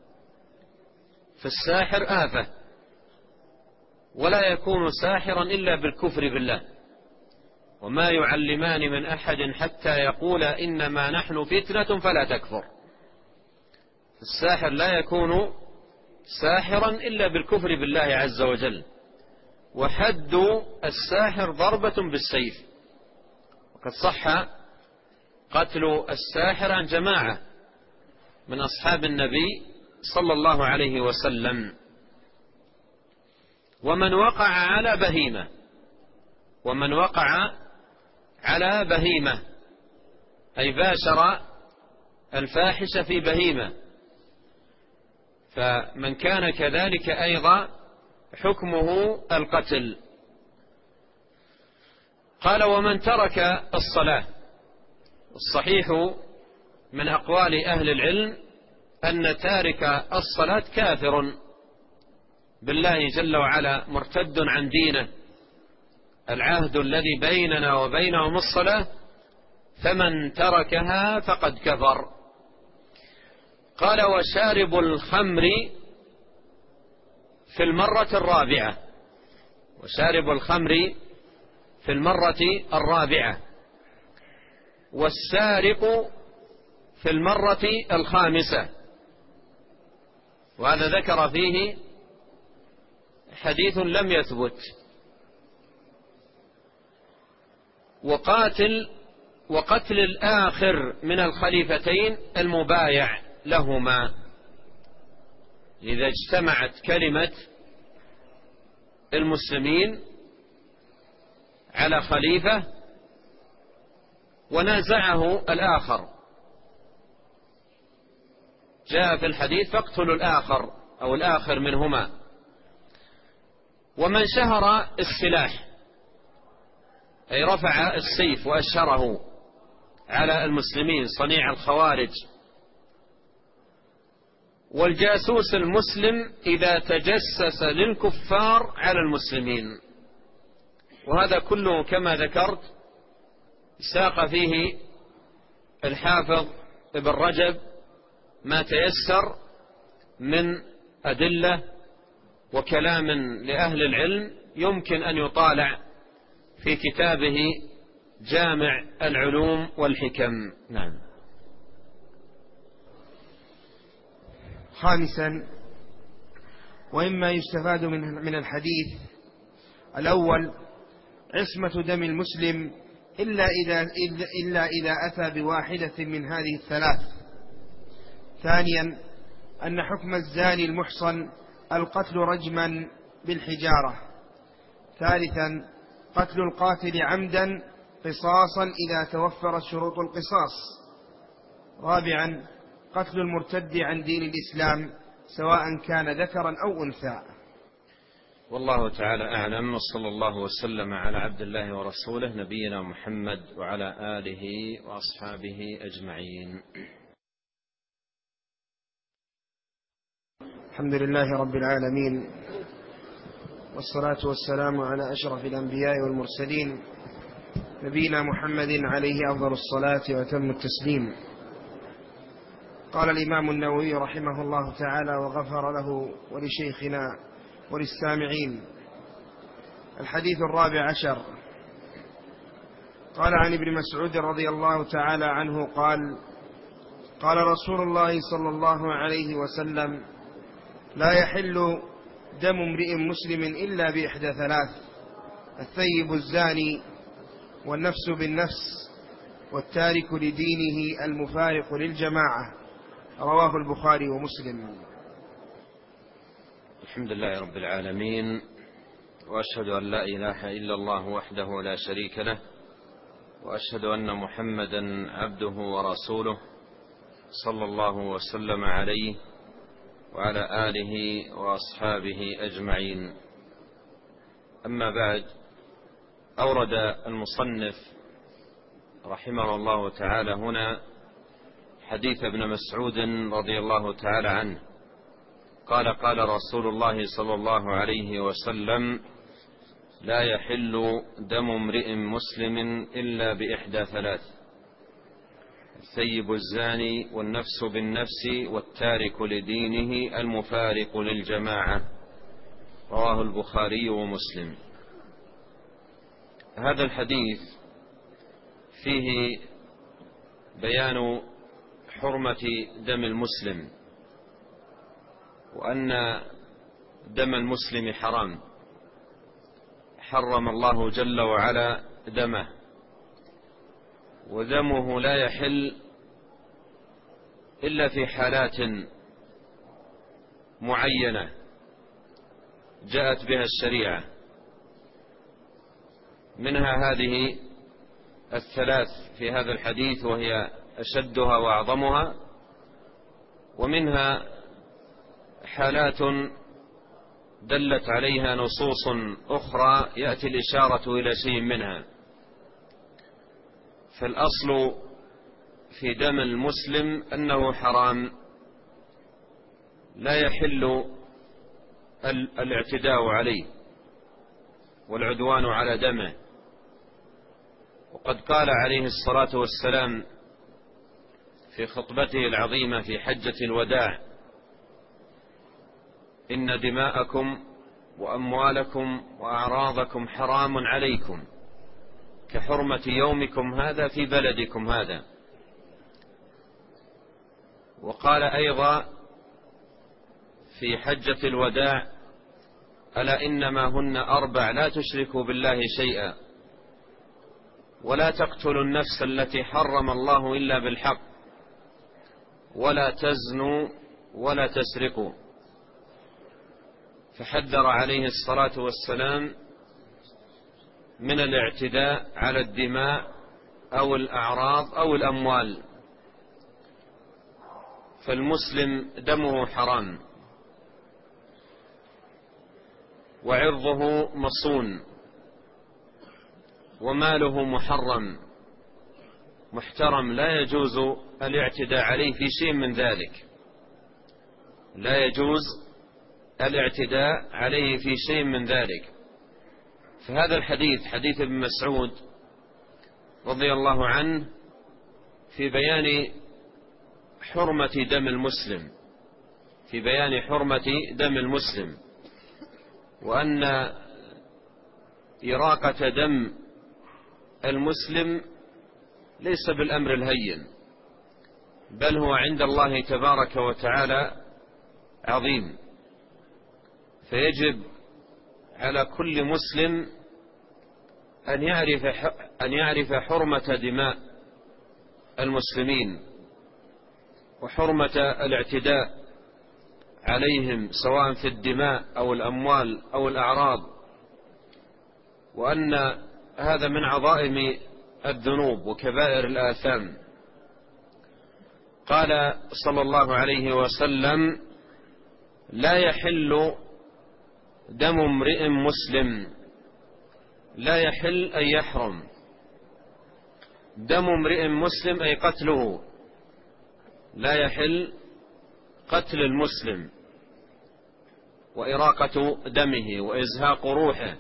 Speaker 2: فالساحر آفة، ولا يكون ساحرا إلا بالكفر بالله. وما يعلمان من أحد حتى يقولا إنما نحن فتنة فلا تكفر. الساحر لا يكون ساحرا إلا بالكفر بالله عز وجل، وحد الساحر ضربة بالسيف. وقد صح قتل الساحر عن جماعة من أصحاب النبي صلى الله عليه وسلم. ومن وقع على بهيمة أي باشر الفاحشة في بهيمة، فمن كان كذلك أيضا حكمه القتل. قال: ومن ترك الصلاة. الصحيح من أقوال أهل العلم أن تارك الصلاة كافر بالله جل وعلا، مرتد عن دينه. العهد الذي بيننا وبينهم الصلاة، فمن تركها فقد كفر. قال: وشارب الخمر في المرة الرابعة. وشارب الخمر في المرة الرابعة، والسارق في المرة الخامسة. وهذا ذكر فيه حديث لم يثبت. وقتل الآخر من الخليفتين المبايع لهما، إذا اجتمعت كلمة المسلمين على خليفة ونازعه الآخر، جاء في الحديث: فاقتلوا الآخر أو الآخر منهما. ومن شهر السلاح أي رفع السيف وأشهره على المسلمين، صنيع الخوارج. والجاسوس المسلم إذا تجسس للكفار على المسلمين. وهذا كله كما ذكرت ساق فيه الحافظ ابن رجب ما تيسر من أدلة وكلام لأهل العلم، يمكن أن يطالع في كتابه جامع العلوم والحكم. نعم.
Speaker 1: خامسا: وإما يستفاد من الحديث الأول عصمة دم المسلم إلا إذا أتى بواحدة من هذه الثلاث. ثانيا: أن حكم الزاني المحصن القتل رجما بالحجارة. ثالثا: قتل القاتل عمدا قصاصا إذا توفرت شروط القصاص. رابعا: قتل المرتد عن دين الإسلام سواء كان ذكرا أو أنثى.
Speaker 2: والله تعالى أعلم، وصلى الله وسلم على عبد الله ورسوله نبينا محمد وعلى آله وأصحابه أجمعين.
Speaker 1: الحمد لله رب العالمين، والصلاة والسلام على أشرف الأنبياء والمرسلين نبينا محمد عليه أفضل الصلاة وأتم التسليم. قال الإمام النووي رحمه الله تعالى وغفر له ولشيخنا وللسامعين: الحديث الرابع عشر. قال عن ابن مسعود رضي الله تعالى عنه قال: قال رسول الله صلى الله عليه وسلم: لا يحل دم امرئ مسلم إلا بإحدى ثلاث: الثيب الزاني، والنفس بالنفس، والتارك لدينه المفارق للجماعة. رواه البخاري ومسلم.
Speaker 2: الحمد لله رب العالمين، وأشهد أن لا إله إلا الله وحده لا شريك له، وأشهد أن محمدا عبده ورسوله صلى الله وسلم عليه وعلى آله وأصحابه أجمعين. أما بعد، أورد المصنف رحمه الله تعالى هنا حديث ابن مسعود رضي الله تعالى عنه قال: قال رسول الله صلى الله عليه وسلم: لا يحل دم امرئ مسلم إلا بإحدى ثلاث: الثيب الزاني، والنفس بالنفس، والتارك لدينه المفارق للجماعة. رواه البخاري ومسلم. هذا الحديث فيه بيان حرمة دم المسلم، وأن دم المسلم حرام، حرم الله جل وعلا دمه، ودمه لا يحل إلا في حالات معينة جاءت بها الشريعة، منها هذه الثلاث في هذا الحديث وهي أشدها وأعظمها، ومنها حالات دلت عليها نصوص أخرى يأتي الإشارة إلى شيء منها. فالأصل في دم المسلم أنه حرام، لا يحل الاعتداء عليه والعدوان على دمه. وقد قال عليه الصلاة والسلام في خطبته العظيمة في حجة الوداع: إن دماءكم وأموالكم وأعراضكم حرام عليكم كحرمة يومكم هذا في بلدكم هذا. وقال أيضا في حجة الوداع: ألا إنما هن 4 لا تشركوا بالله شيئا، ولا تقتلوا النفس التي حرم الله إلا بالحق، ولا تزنوا، ولا تسرقوا. فحذر عليه الصلاة والسلام من الاعتداء على الدماء أو الأعراض أو الأموال. فالمسلم دمه حرام وعرضه مصون وماله محترم، لا يجوز الاعتداء عليه في شيء من ذلك، لا يجوز الاعتداء عليه في شيء من ذلك. فهذا الحديث حديث ابن مسعود رضي الله عنه في بيان حرمة دم المسلم، في بيان حرمة دم المسلم، وأن إراقة دم المسلم ليس بالأمر الهين، بل هو عند الله تبارك وتعالى عظيم. فيجب على كل مسلم أن يعرف حرمة دماء المسلمين وحرمة الاعتداء عليهم سواء في الدماء أو الأموال أو الأعراض، وأن هذا من عظائم الذنوب وكبائر الآثام. قال صلى الله عليه وسلم: لا يحل دم امرئ مسلم، لا يحل أن يحرم دم امرئ مسلم أي قتله، لا يحل قتل المسلم وإراقة دمه وإزهاق روحه.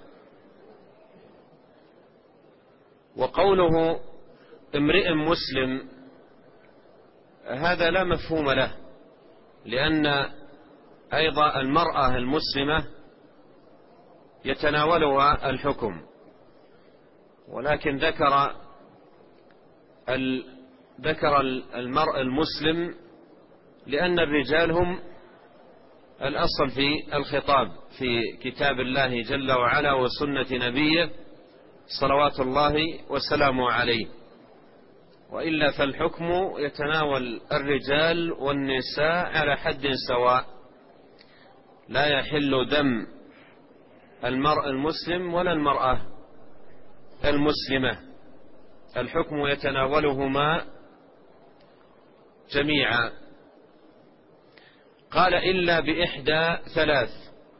Speaker 2: وقوله امرئ مسلم هذا لا مفهوم له، لأن أيضا المرأة المسلمة يتناولها الحكم، ولكن ذكر المرء المسلم لأن الرجال هم الأصل في الخطاب في كتاب الله جل وعلا وسنة نبيه صلوات الله وسلامه عليه، وإلا فالحكم يتناول الرجال والنساء على حد سواء، لا يحل دم المرء المسلم ولا المرأة المسلمة، الحكم يتناولهما جميعا. قال: إلا بإحدى 3،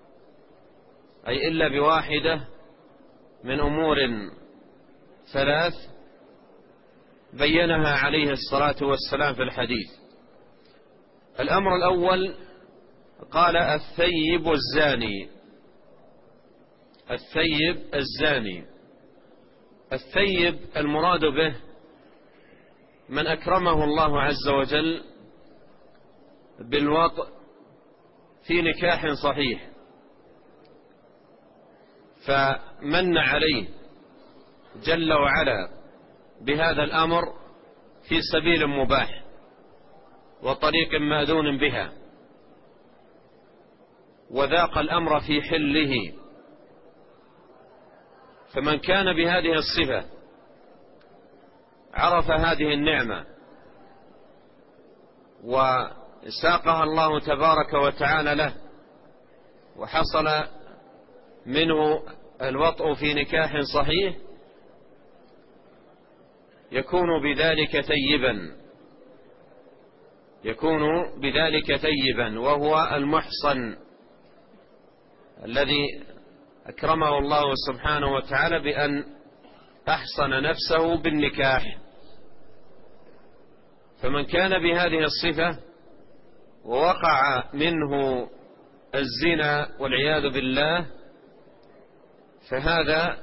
Speaker 2: أي إلا بواحدة من أمور 3 بينها عليه الصلاة والسلام في الحديث. الأمر الأول قال: الثيب الزاني. الثيب الزاني، الثيب المراد به من أكرمه الله عز وجل بالوطء في نكاح صحيح، فمن عليه جل وعلا بهذا الأمر في سبيل مباح وطريق مأذون بها، وذاق الأمر في حله. فمن كان بهذه الصفة عرف هذه النعمة وساقها الله تبارك وتعالى له، وحصل منه الوطء في نكاح صحيح، يكون بذلك تيبا، وهو المحصن الذي أكرمه الله سبحانه وتعالى بأن أحصن نفسه بالنكاح. فمن كان بهذه الصفة ووقع منه الزنا والعياذ بالله، فهذا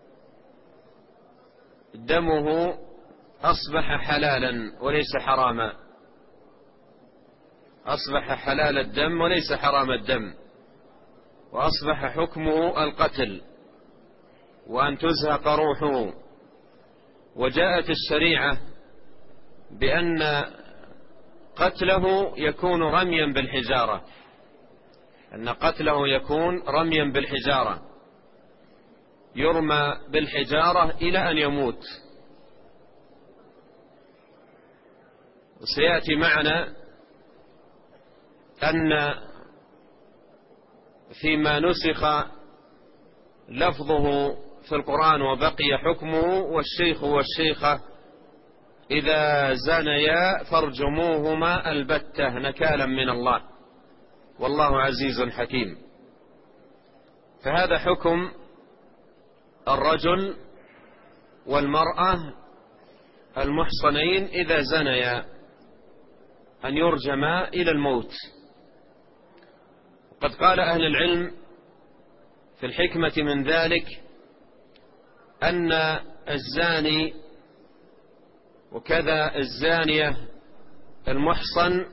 Speaker 2: دمه أصبح حلالا وليس حراما، أصبح حلال الدم وليس حرام الدم، وأصبح حكمه القتل وأن تزهق روحه. وجاءت الشريعة بأن قتله يكون رميا بالحجارة، أن قتله يكون رميا بالحجارة، يرمى بالحجارة إلى أن يموت. وسيأتي معنا أن فيما نسخ لفظه في القرآن وبقي حكمه: والشيخ والشيخة إذا زنيا فارجموهما البتة نكالا من الله والله عزيز حكيم. فهذا حكم الرجل والمرأة المحصنين إذا زنيا أن يرجما إلى الموت. قد قال أهل العلم في الحكمة من ذلك أن الزاني وكذا الزانية المحصن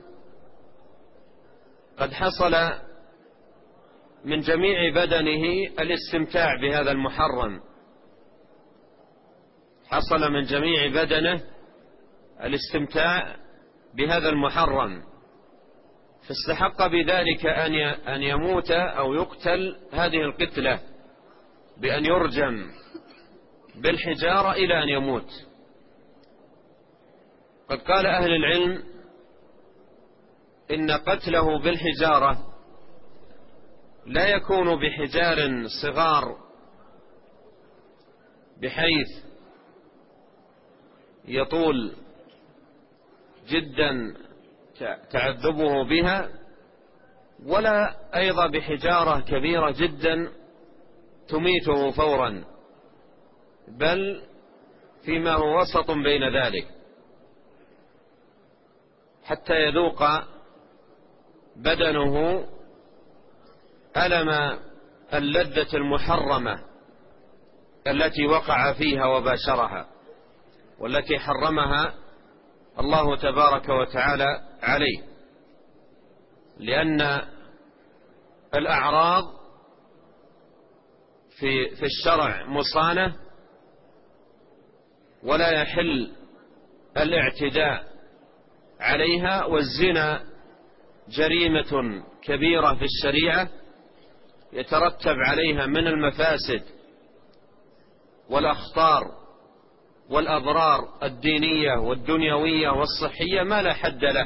Speaker 2: قد حصل من جميع بدنه الاستمتاع بهذا المحرم، حصل من جميع بدنه الاستمتاع بهذا المحرم، فاستحق بذلك أن يموت أو يقتل هذه القتلة بأن يرجم بالحجارة إلى أن يموت. قد قال أهل العلم إن قتله بالحجارة لا يكون بحجار صغار بحيث يطول جدا تعذبه بها، ولا أيضا بحجارة كبيرة جدا تميته فورا، بل فيما هو وسط بين ذلك حتى يذوق بدنه ألم اللذة المحرمة التي وقع فيها وباشرها، والتي حرمها الله تبارك وتعالى عليه، لأن الأعراض في الشرع مصانة، ولا يحل الاعتداء عليها، والزنا جريمة كبيرة في الشريعة يترتب عليها من المفاسد والأخطار والأضرار الدينية والدنيوية والصحية ما لا حد له.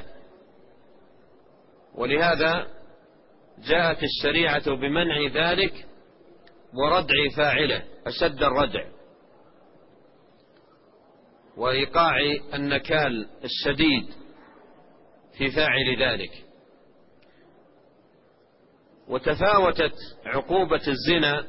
Speaker 2: ولهذا جاءت الشريعة بمنع ذلك وردع فاعله أشد الردع، وإيقاع النكال الشديد في فاعل ذلك. وتفاوتت عقوبة الزنا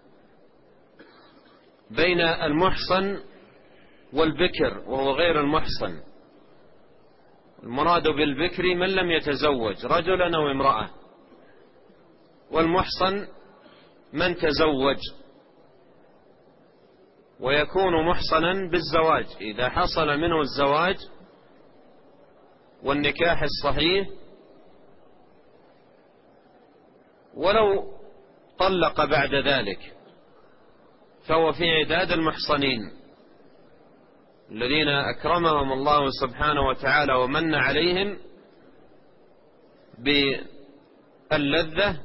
Speaker 2: بين المحصن والبكر وهو غير المحصن. المراد بالبكر من لم يتزوج رجلا أو امرأة، والمحصن من تزوج، ويكون محصنا بالزواج إذا حصل منه الزواج والنكاح الصحيح، ولو طلق بعد ذلك فهو في عداد المحصنين. الذين أكرمهم الله سبحانه وتعالى ومن عليهم باللذة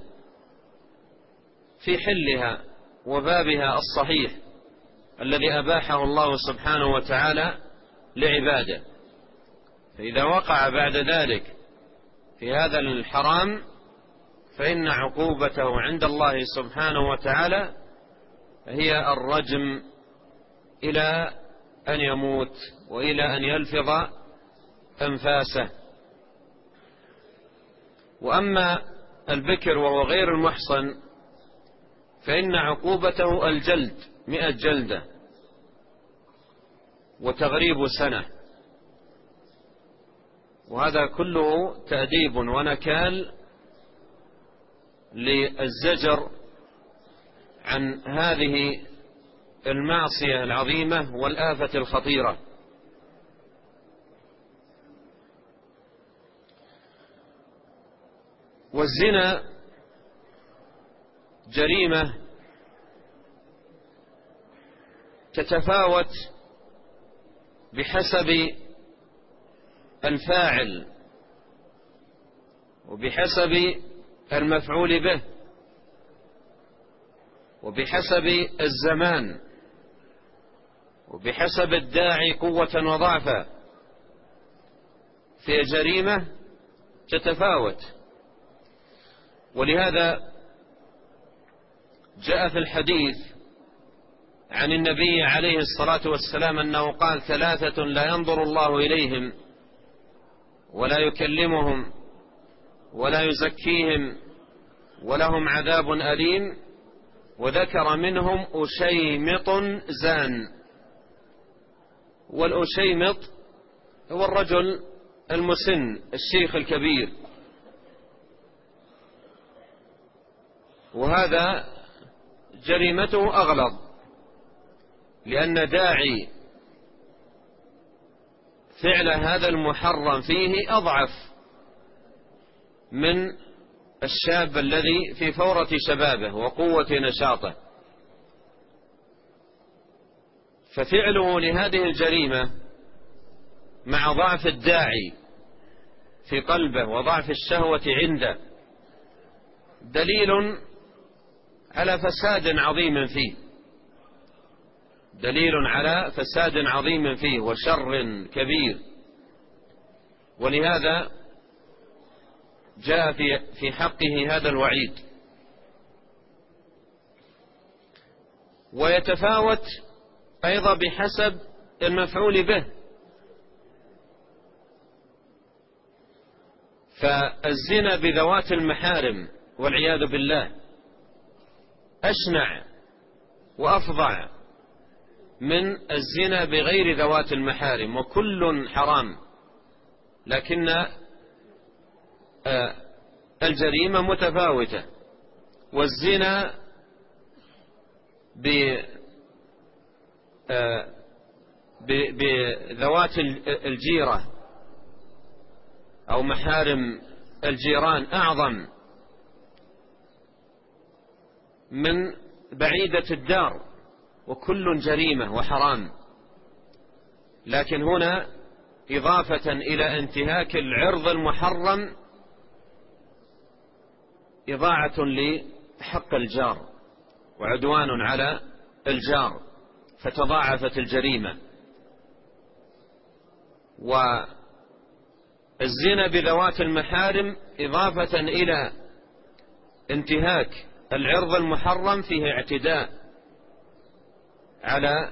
Speaker 2: في حلها وبابها الصحيح الذي أباحه الله سبحانه وتعالى لعباده. فإذا وقع بعد ذلك في هذا الحرام فإن عقوبته عند الله سبحانه وتعالى هي الرجم إلى أن يموت وإلى أن يلفظ أنفاسه. وأما البكر وهو غير المحصن فإن عقوبته الجلد 100 جلدة وتغريب سنة، وهذا كله تأديب ونكال للزجر عن هذه المعصية العظيمة والآفة الخطيرة. والزنا جريمة تتفاوت بحسب الفاعل وبحسب المفعول به وبحسب الزمان وبحسب الداعي قوة وضعفا، في جريمة تتفاوت. ولهذا جاء في الحديث عن النبي عليه الصلاة والسلام أنه قال: 3 لا ينظر الله إليهم ولا يكلمهم ولا يزكيهم ولهم عذاب أليم، وذكر منهم أشيمط زان. والأشيمط هو الرجل المسن الشيخ الكبير، وهذا جريمته أغلظ، لأن داعي فعل هذا المحرم فيه أضعف من الشاب الذي في فورة شبابه وقوة نشاطه. ففعله لهذه الجريمة مع ضعف الداعي في قلبه وضعف الشهوة عنده دليل على فساد عظيم فيه، دليل على فساد عظيم فيه وشر كبير. ولهذا جاء في حقه هذا الوعيد. ويتفاوت أيضا بحسب المفعول به، فالزنا بذوات المحارم والعياذ بالله أشنع وأفظع من الزنا بغير ذوات المحارم، وكل حرام، لكن الجريمة متفاوتة. والزنا بذوات الجيرة أو محارم الجيران أعظم من بعيدة الدار، وكل جريمة وحرام. لكن هنا إضافة إلى انتهاك العرض المحرم إضاعة لحق الجار وعدوان على الجار، فتضاعفت الجريمة. والزنا بذوات المحارم إضافة إلى انتهاك العرض المحرم فيه اعتداء على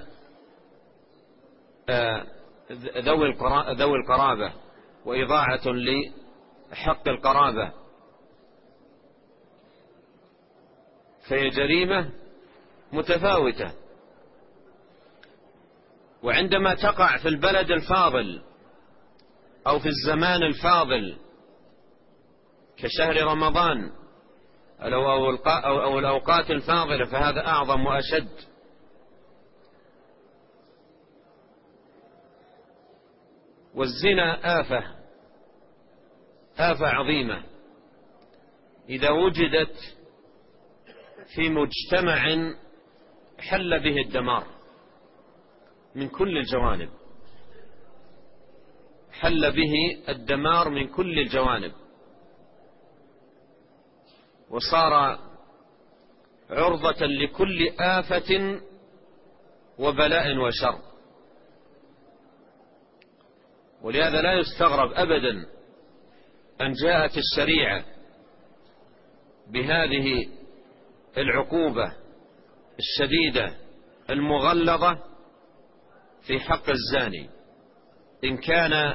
Speaker 2: ذوي القرابة وإضاعة لحق القرابة، فهي جريمة متفاوتة. وعندما تقع في البلد الفاضل أو في الزمان الفاضل كشهر رمضان أو الأوقات الفاضلة فهذا أعظم وأشد. والزنا آفة عظيمة إذا وجدت في مجتمع حل به الدمار من كل الجوانب، حل به الدمار من كل الجوانب، وصار عرضة لكل آفة وبلاء وشر. ولهذا لا يستغرب أبدا أن جاءت الشريعة بهذه العقوبة الشديدة المغلظة في حق الزاني، إن كان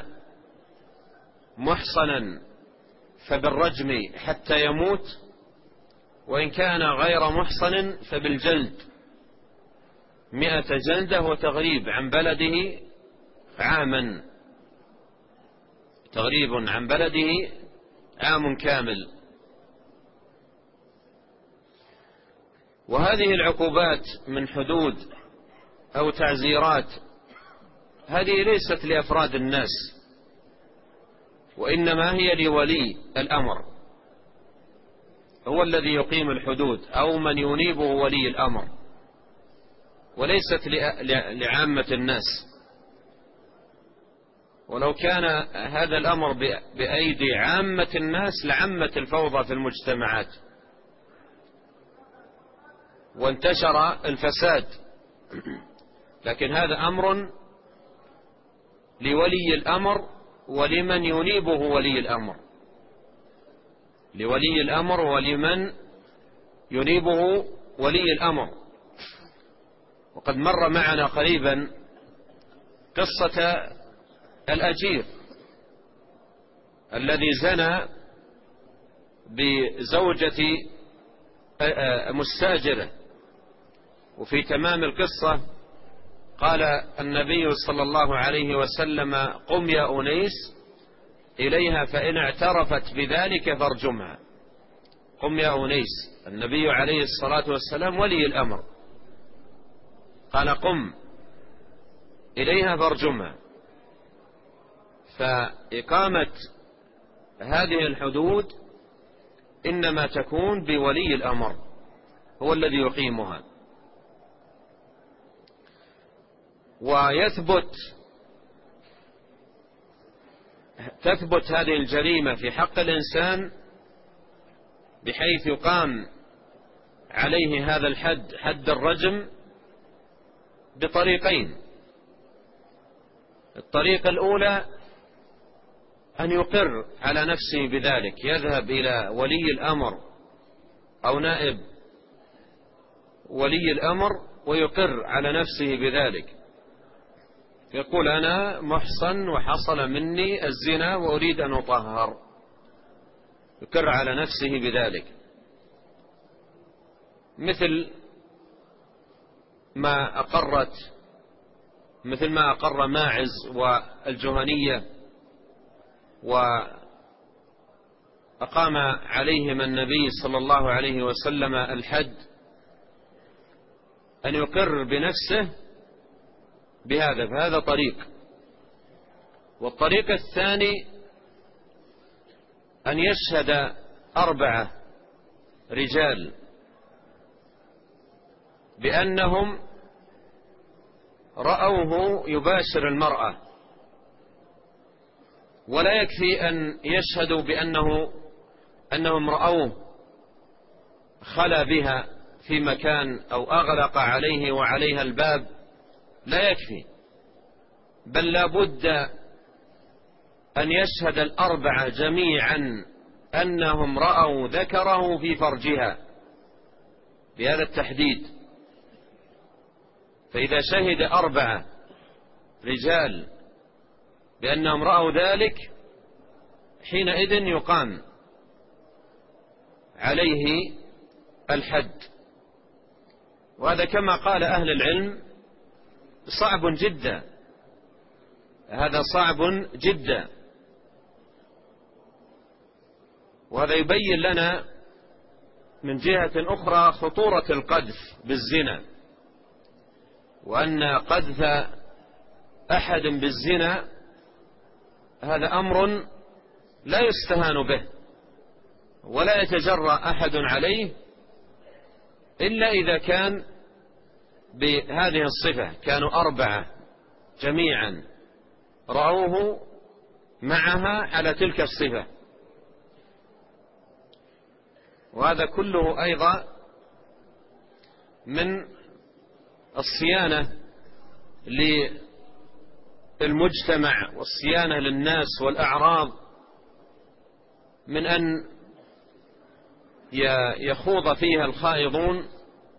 Speaker 2: محصنا فبالرجم حتى يموت، وإن كان غير محصن فبالجلد 100 جلدة وتغريب عن بلده عاما، تغريب عن بلده عام كامل. وهذه العقوبات من حدود أو تعزيرات هذه ليست لأفراد الناس، وإنما هي لولي الأمر، هو الذي يقيم الحدود أو من ينيبه ولي الأمر، وليست لعامة الناس. ولو كان هذا الأمر بأيدي عامة الناس لعمت الفوضى في المجتمعات وانتشر الفساد، لكن هذا أمر لولي الأمر ولمن ينيبه ولي الأمر، لولي الأمر ولمن ينيبه ولي الأمر. وقد مر معنا قريبا قصة الأجير الذي زنى بزوجة مستاجره، وفي تمام القصة قال النبي صلى الله عليه وسلم: قم يا أنيس إليها فإن اعترفت بذلك فارجمها. قم يا أنيس، النبي عليه الصلاة والسلام ولي الأمر، قال: قم إليها فارجمها. فإقامة هذه الحدود إنما تكون بولي الأمر، هو الذي يقيمها. تثبت هذه الجريمة في حق الإنسان بحيث يقام عليه هذا الحد، حد الرجم، بطريقين. الطريقة الأولى أن يقر على نفسه بذلك، يذهب إلى ولي الأمر أو نائب ولي الأمر ويقر على نفسه بذلك، يقول: أنا محصن وحصل مني الزنا وأريد أن أطهر، يقر على نفسه بذلك، مثل ما أقر ماعز والجهنية، وأقام عليهم النبي صلى الله عليه وسلم الحد، أن يقر بنفسه بهذا. فهذا طريق. والطريق الثاني أن يشهد 4 رجال بأنهم رأوه يباشر المرأة، ولا يكفي أن يشهدوا أنهم رأوه خلى بها في مكان أو أغلق عليه وعليها الباب، لا يكفي، بل لا بد أن يشهد 4 جميعا أنهم رأوا ذكره في فرجها بهذا التحديد. فإذا شهد 4 رجال بأنهم رأوا ذلك، حينئذ يقام عليه الحد. وهذا كما قال أهل العلم صعب جدا، هذا صعب جدا. وهذا يبين لنا من جهة أخرى خطورة القذف بالزنا، وأن قذف أحد بالزنا هذا أمر لا يستهان به، ولا يتجرأ أحد عليه إلا إذا كان بهذه الصفة. كانوا 4 جميعا رأوه معها على تلك الصفة. وهذا كله أيضا من الصيانة للمجتمع والصيانة للناس والأعراض من أن يخوض فيها الخائضون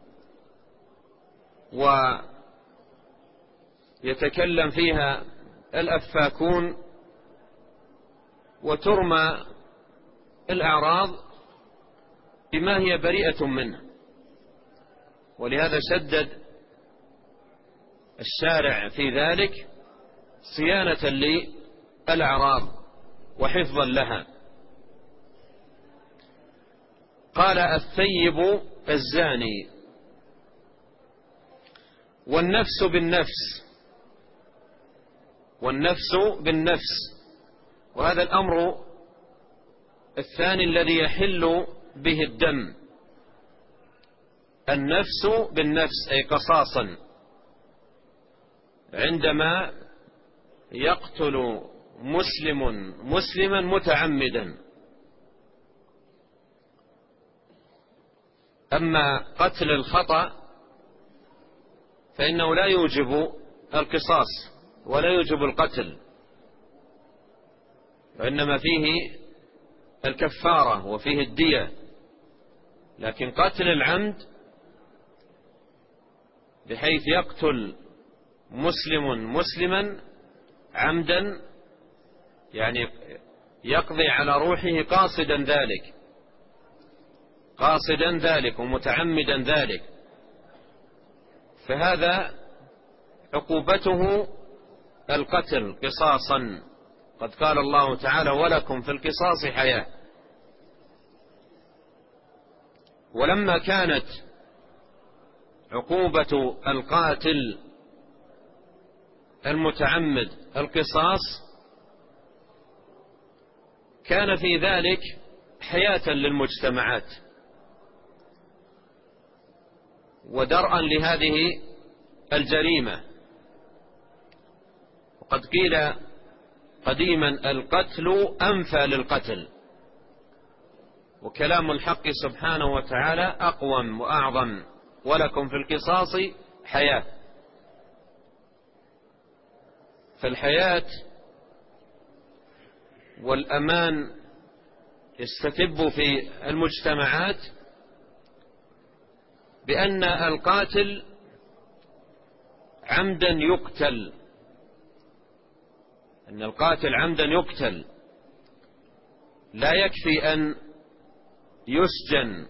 Speaker 2: ويتكلم فيها الأفاكون وترمى الأعراض بما هي بريئة منه. ولهذا شدد الشارع في ذلك صيانة للأعراض وحفظا لها. قال: الثيب الزاني، والنفس بالنفس، والنفس بالنفس. وهذا الأمر الثاني الذي يحل به الدم، النفس بالنفس، أي قصاصا. عندما يقتل مسلم مسلما متعمدا. أما قتل الخطأ فإنه لا يوجب القصاص ولا يوجب القتل، وإنما فيه الكفارة وفيه الدية. لكن قتل العمد بحيث يقتل مسلم مسلما عمدا، يعني يقضي على روحه قاصدا ذلك ومتعمدا ذلك، فهذا عقوبته القتل قصاصا. قد قال الله تعالى: ولكم في القصاص حياة. ولما كانت عقوبة القاتل المتعمد القصاص، كان في ذلك حياة للمجتمعات ودرءا لهذه الجريمة. وقد قيل قديما: القتل أنفى للقتل. وكلام الحق سبحانه وتعالى أقوم وأعظم: ولكم في القصاص حياة. فالحياة والأمان يستتب في المجتمعات بأن القاتل عمدا يقتل، أن القاتل عمدا يقتل، لا يكفي أن يسجن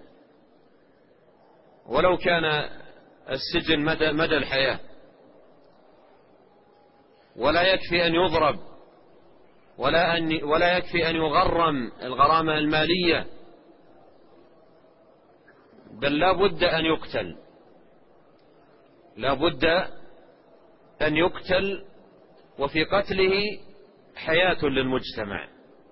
Speaker 2: ولو كان السجن مدى الحياة، ولا يكفي أن يضرب، ولا يكفي أن يغرم الغرامة المالية، بل لا بد أن يقتل، لا بد أن يقتل. وفي قتله حياة للمجتمع،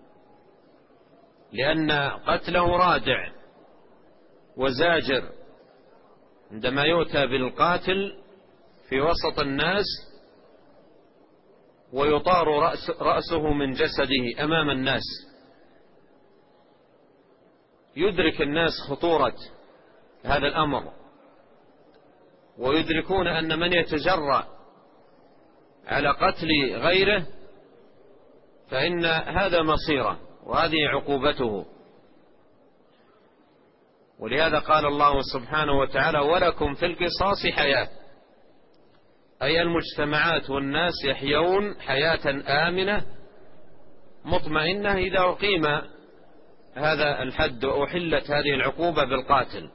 Speaker 2: لأن قتله رادع وزاجر. عندما يؤتى بالقاتل في وسط الناس ويطار رأسه من جسده أمام الناس، يدرك الناس خطورة هذا الأمر، ويدركون أن من يتجرأ على قتل غيره فإن هذا مصيره وهذه عقوبته. ولهذا قال الله سبحانه وتعالى: ولكم في القصاص حياة، أي المجتمعات والناس يحيون حياة آمنة مطمئنة إذا أقيم هذا الحد وأحلت هذه العقوبة بالقاتل.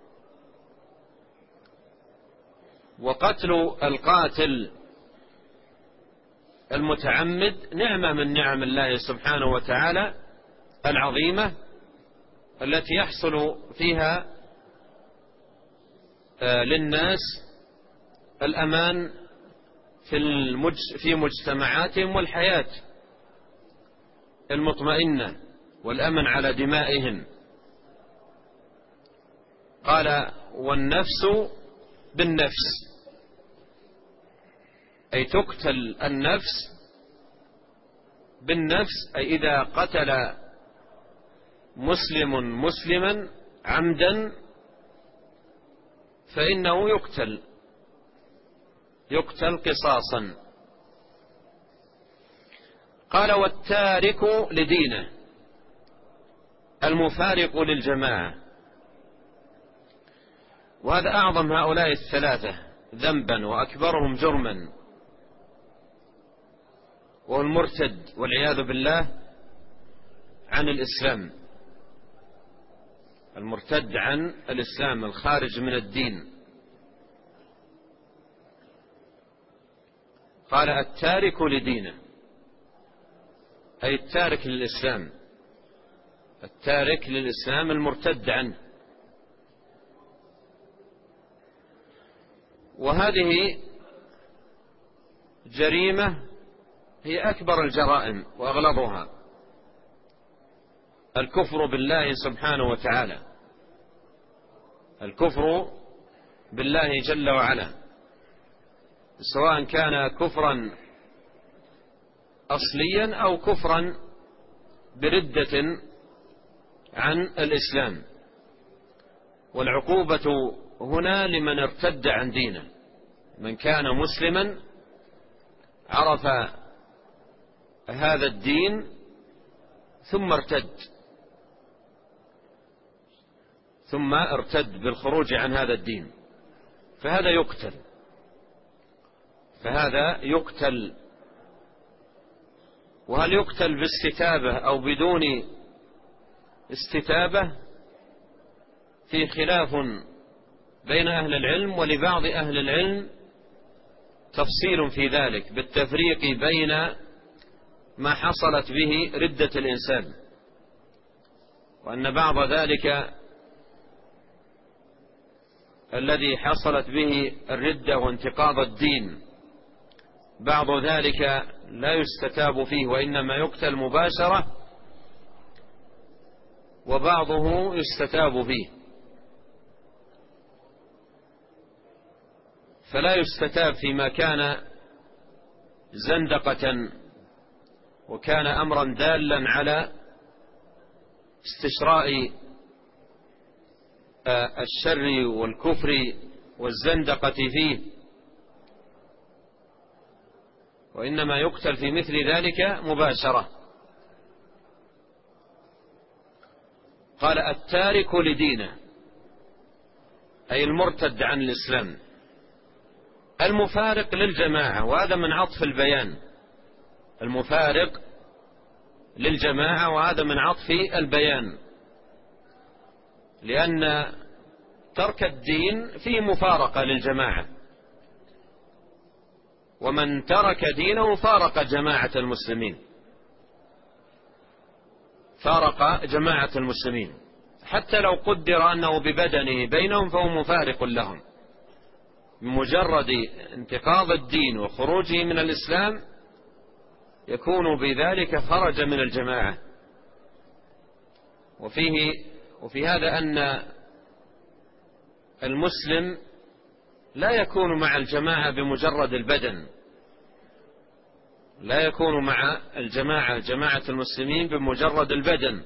Speaker 2: وقتل القاتل المتعمد نعمة من نعم الله سبحانه وتعالى العظيمة، التي يحصل فيها للناس الأمان في مجتمعاتهم والحياة المطمئنة والأمن على دمائهم. قال: والنفس بالنفس، أي تقتل النفس بالنفس أي إذا قتل مسلم مسلما عمدا فإنه يقتل قصاصا. قال والتارك لدينه المفارق للجماعة، وهذا أعظم هؤلاء الثلاثة ذنبا وأكبرهم جرما، وهو المرتد والعياذ بالله عن الإسلام، المرتد عن الإسلام الخارج من الدين. قال التارك لدينه أي التارك للإسلام، التارك للإسلام المرتد عنه. وهذه جريمة هي أكبر الجرائم وأغلظها، الكفر بالله سبحانه وتعالى، الكفر بالله جل وعلا، سواء كان كفرا أصليا أو كفرا بردة عن الإسلام. والعقوبة هنا لمن ارتد عن دينه، من كان مسلما عرف هذا الدين ثم ارتد بالخروج عن هذا الدين، فهذا يقتل. وهل يقتل باستتابة أو بدون استتابة؟ في خلاف بين أهل العلم، ولبعض أهل العلم تفصيل في ذلك بالتفريق بين ما حصلت به ردة الإنسان، وأن بعض ذلك الذي حصلت به الردة وانتقاض الدين بعض ذلك لا يستتاب فيه وإنما يقتل مباشرة، وبعضه يستتاب فيه. فلا يستتاب فيما كان زندقة وكان أمرا دالا على استشراء الشر والكفر والزندقة فيه، وإنما يقتل في مثل ذلك مباشرة. قال التارك لدينه أي المرتد عن الإسلام، المفارق للجماعة، وهذا من عطف البيان، المفارق للجماعة وهذا من عطف البيان، لأن ترك الدين فيه مفارقة للجماعة، ومن ترك دينه فارق جماعة المسلمين، فارق جماعة المسلمين، حتى لو قدر أنه ببدنه بينهم فهو مفارق لهم. بمجرد انتقاض الدين وخروجه من الإسلام يكون بذلك خرج من الجماعة. وفي هذا أن المسلم لا يكون مع الجماعة بمجرد البدن، لا يكون مع جماعة المسلمين بمجرد البدن،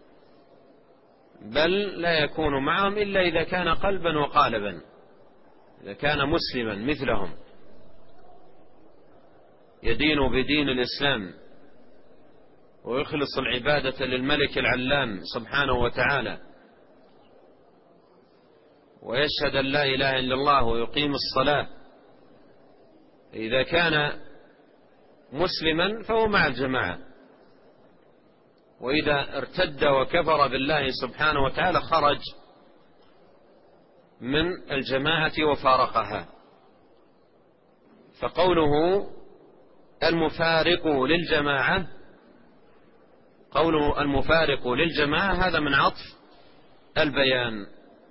Speaker 2: بل لا يكون معهم إلا إذا كان قلبا وقالبا، إذا كان مسلما مثلهم يدين بدين الإسلام ويخلص العبادة للملك العلام سبحانه وتعالى، ويشهد أن لا إله إلا الله ويقيم الصلاة. إذا كان مسلما فهو مع الجماعة، وإذا ارتد وكفر بالله سبحانه وتعالى خرج من الجماعة وفارقها. فقوله المفارق للجماعة، قوله المفارق للجماعة هذا من عطف البيان،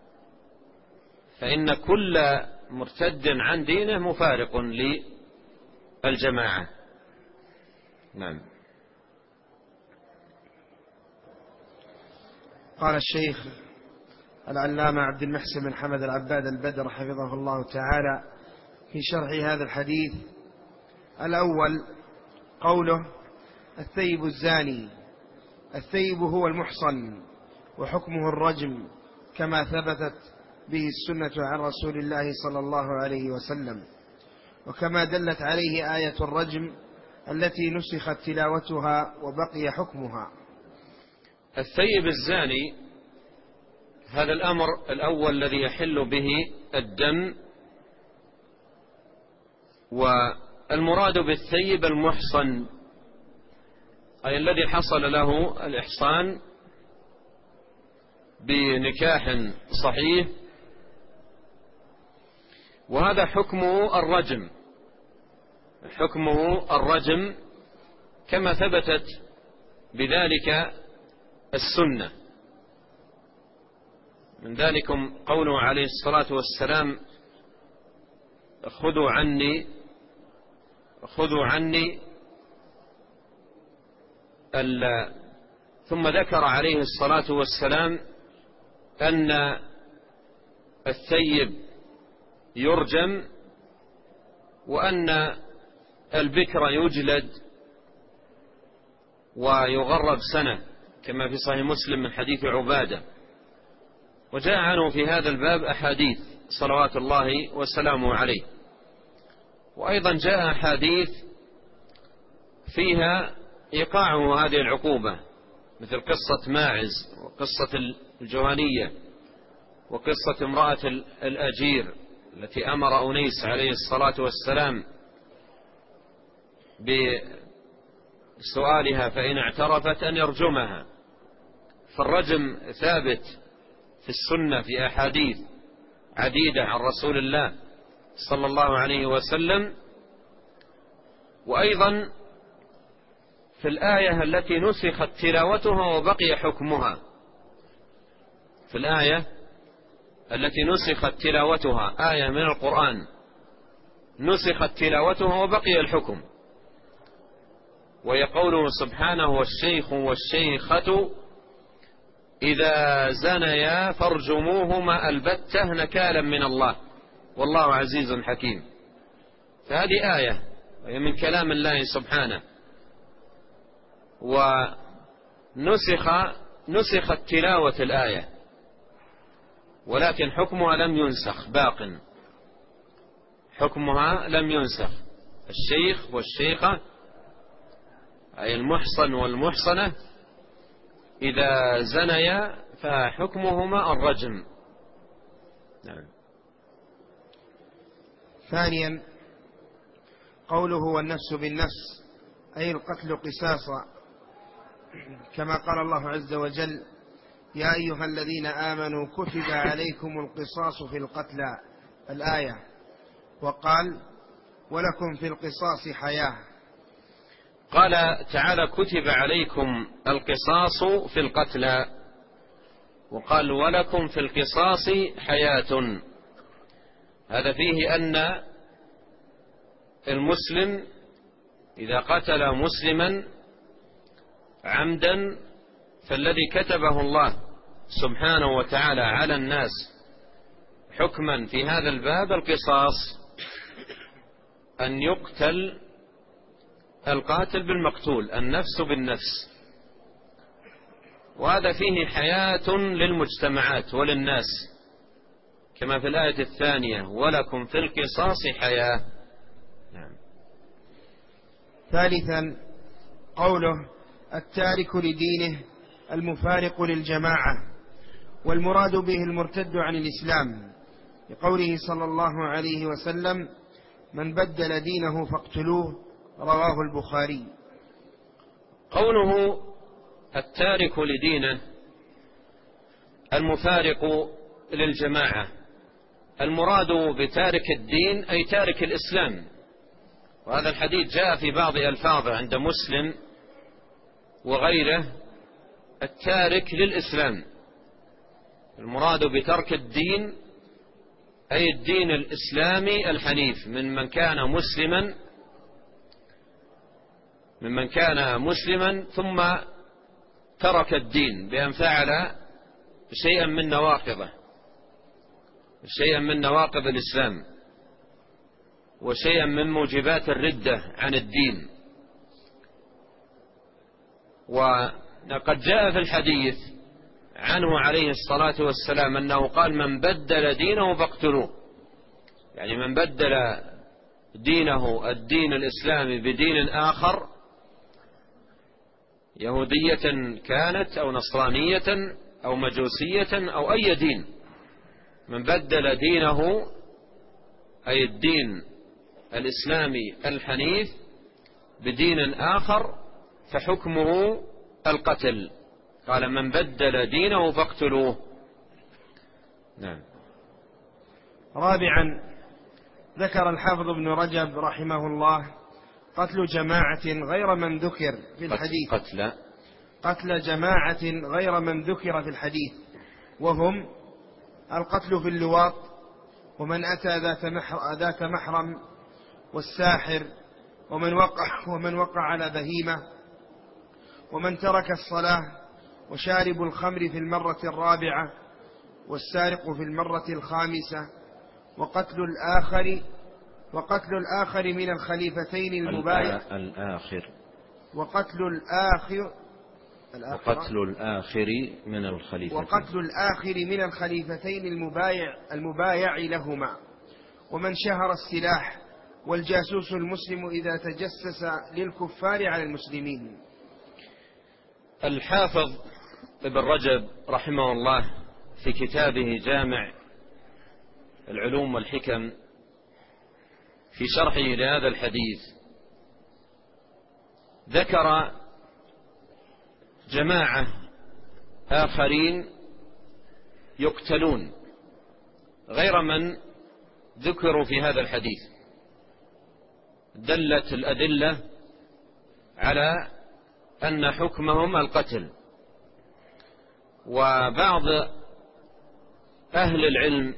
Speaker 2: فإن كل مرتد عن دينه مفارق للجماعة. نعم.
Speaker 1: قال الشيخ العلامة عبد المحسن بن حمد العباد البدر حفظه الله تعالى في شرح هذا الحديث: الأول قوله الثيب الزاني. الثيب هو المحصن، وحكمه الرجم كما ثبتت به السنة عن رسول الله صلى الله عليه وسلم، وكما دلت عليه آية الرجم التي نسخت تلاوتها وبقي حكمها.
Speaker 2: الثيب الزاني هذا الأمر الأول الذي يحل به الدم، والمراد بالثيب المحصن أي الذي حصل له الإحصان بنكاح صحيح، وهذا حكمه الرجم. حكمه الرجم كما ثبتت بذلك السنة. من ذلكم قوله عليه الصلاة والسلام: خذوا عني ثم ذكر عليه الصلاة والسلام أن الثيب يرجم، وأن البكر يجلد ويغرب سنة، كما في صحيح مسلم من حديث عبادة. وجاء عنه في هذا الباب أحاديث صلوات الله وسلامه عليه، وأيضا جاء أحاديث فيها إيقاعه هذه العقوبة، مثل قصة ماعز وقصة الجهنية وقصة امرأة الأجير التي أمر أنيس عليه الصلاة والسلام بسؤالها فإن اعترفت أن يرجمها. فالرجم ثابت في السنة في أحاديث عديدة عن رسول الله صلى الله عليه وسلم. وأيضا في الآية التي نسخت تلاوتها وبقي حكمها، في الآية التي نسخت تلاوتها، آية من القرآن نسخت تلاوتها وبقي الحكم، ويقوله سبحانه: والشيخ والشيخة إذا زنيا فارجموهما البتة نكالا من الله والله عزيز حكيم. فهذه آية وهي من كلام الله سبحانه، ونسخت تلاوة الآية، ولكن حكمها لم ينسخ، باق حكمها لم ينسخ. الشيخ والشيخة أي المحصن والمحصنة إذا زنيا فحكمهما الرجم. نعم.
Speaker 1: ثانيا، قوله والنفس بالنفس أي القتل قصاصا، كما قال الله عز وجل: يا أيها الذين آمنوا كتب عليكم القصاص في القتلى، الآية. وقال: ولكم في القصاص حياة.
Speaker 2: قال تعالى: كتب عليكم القصاص في القتلى، وقال: ولكم في القصاص حياة. هذا فيه أن المسلم إذا قتل مسلما عمدا فالذي كتبه الله سبحانه وتعالى على الناس حكما في هذا الباب القصاص، أن يقتل القاتل بالمقتول، النفس بالنفس. وهذا فيه حياة للمجتمعات وللناس، كما في الآية الثانية: ولكم في القصاص حياة. نعم.
Speaker 1: ثالثا، قوله: التارك لدينه المفارق للجماعة، والمراد به المرتد عن الإسلام، لقوله صلى الله عليه وسلم: من بدل دينه فاقتلوه، رواه البخاري.
Speaker 2: قوله التارك لدينه المفارق للجماعة، المراد بتارك الدين أي تارك الإسلام. وهذا الحديث جاء في بعض ألفاظه عند مسلم وغيره: التارك للإسلام. المراد بترك الدين أي الدين الإسلامي الحنيف، ممن كان مسلما ثم ترك الدين بأن فعل شيئا من نواقض الإسلام وشيئا من موجبات الردة عن الدين. وقد جاء في الحديث عنه عليه الصلاة والسلام أنه قال: من بدل دينه فاقتلوه. يعني من بدل دينه الدين الإسلامي بدين آخر، يهودية كانت أو نصرانية أو مجوسية أو أي دين، من بدل دينه أي الدين الإسلامي الحنيف بدين آخر فحكمه القتل. قال: من بدل دينه فاقتلوه. نعم.
Speaker 1: رابعا، ذكر الحافظ ابن رجب رحمه الله قتل جماعة غير من ذكر في الحديث، قتل جماعة غير من ذكر في الحديث، وهم القتل في اللواط، ومن أتى ذات محرم، والساحر، ومن وقع على بهيمة، ومن ترك الصلاة، وشارب الخمر في المرة الرابعة، والسارق في المرة الخامسة، وقتل الآخر من الخليفتين المبايع وقتل الآخر من الخليفتين المبايع لهما، ومن شهر السلاح، والجاسوس المسلم إذا تجسس للكفار على المسلمين.
Speaker 2: الحافظ ابن رجب رحمه الله في كتابه جامع العلوم والحكم في شرحه لهذا الحديث ذكر جماعة آخرين يقتلون غير من ذكروا في هذا الحديث. دلت الأدلة على أن حكمهم القتل. وبعض أهل العلم،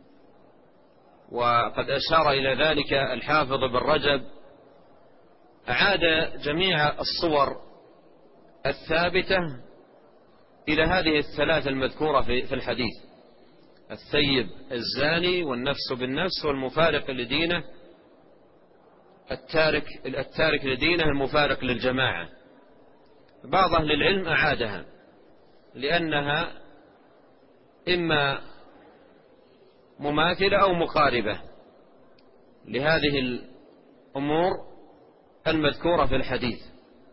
Speaker 2: وقد أشار إلى ذلك الحافظ ابن رجب، أعاد جميع الصور الثابتة إلى هذه الثلاث المذكورة في الحديث: الثيب الزاني، والنفس بالنفس، والمفارق لدينه، التارك لدينه المفارق للجماعة. بعض أهل العلم أعادها لأنها إما مماثلة أو مقاربة لهذه الأمور المذكورة في الحديث.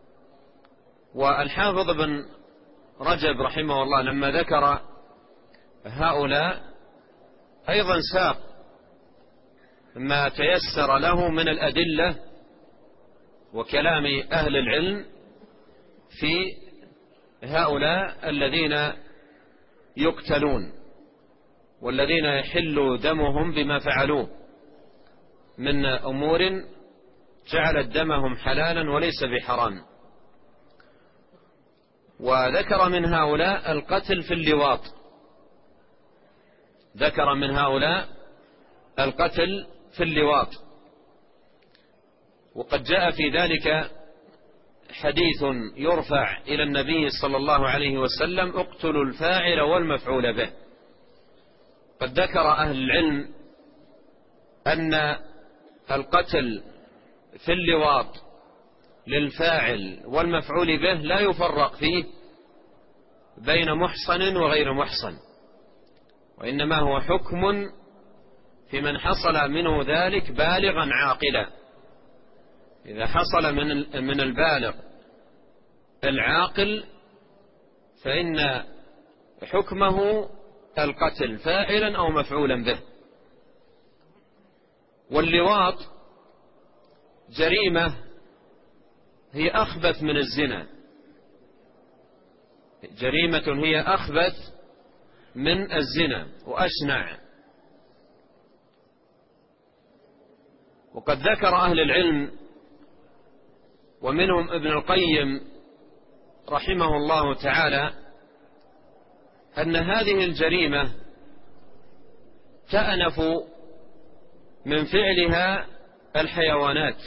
Speaker 2: والحافظ ابن رجب رحمه الله لما ذكر هؤلاء أيضا ساق ما تيسر له من الأدلة وكلام أهل العلم في هؤلاء الذين يقتلون والذين يحل دمهم بما فعلوه من أمور جعلت دمهم حلالا وليس بحرام. وذكر من هؤلاء القتل في اللواط، ذكر من هؤلاء القتل في اللواط. وقد جاء في ذلك حديث يرفع إلى النبي صلى الله عليه وسلم: اقتلوا الفاعل والمفعول به. قد ذكر أهل العلم أن القتل في اللواط للفاعل والمفعول به لا يفرق فيه بين محصن وغير محصن، وإنما هو حكم في من حصل منه ذلك بالغا عاقلا. إذا حصل من البالغ العاقل فإن حكمه القتل فاعلا أو مفعولا به. واللواط جريمة هي أخبث من الزنا، جريمة هي أخبث من الزنا وأشنع. وقد ذكر أهل العلم ومنهم ابن القيم رحمه الله تعالى أن هذه الجريمة تأنف من فعلها الحيوانات.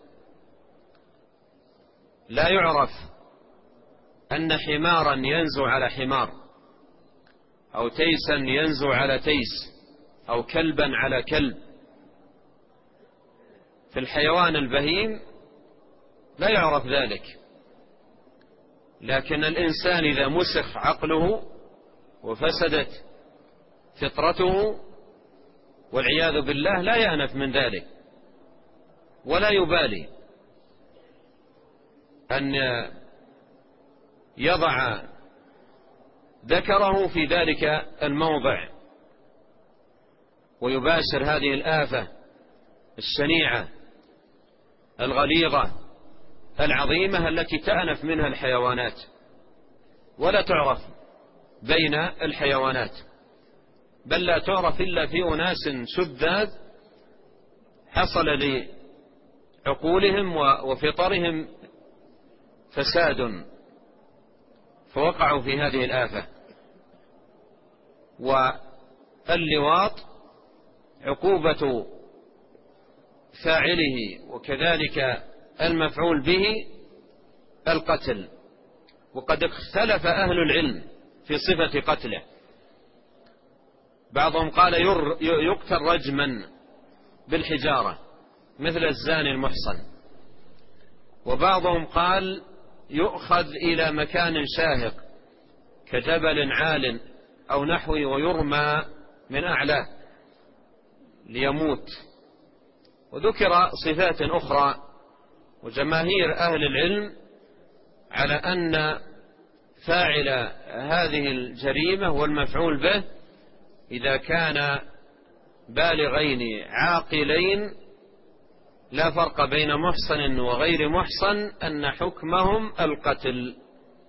Speaker 2: لا يعرف أن حمارا ينزو على حمار، أو تيسا ينزو على تيس، أو كلبا على كلب. في الحيوان البهيم لا يعرف ذلك، لكن الإنسان إذا مسخ عقله وفسدت فطرته والعياذ بالله لا يأنف من ذلك ولا يبالي أن يضع ذكره في ذلك الموضع ويباشر هذه الآفة الشنيعة الغليظة العظيمة التي تأنف منها الحيوانات ولا تعرف بين الحيوانات، بل لا تعرف إلا في أناس شذاذ حصل لعقولهم وفطرهم فساد فوقعوا في هذه الآفة. واللواط عقوبة فاعله وكذلك المفعول به القتل، وقد اختلف أهل العلم في صفة قتله. بعضهم قال يقتل رجما بالحجارة مثل الزاني المحصن، وبعضهم قال يؤخذ إلى مكان شاهق كجبل عال أو نحوه ويرمى من أعلاه ليموت. وذكر صفات أخرى، وجماهير أهل العلم على أن فاعل هذه الجريمة والمفعول به إذا كان بالغين عاقلين لا فرق بين محصن وغير محصن أن حكمهم القتل.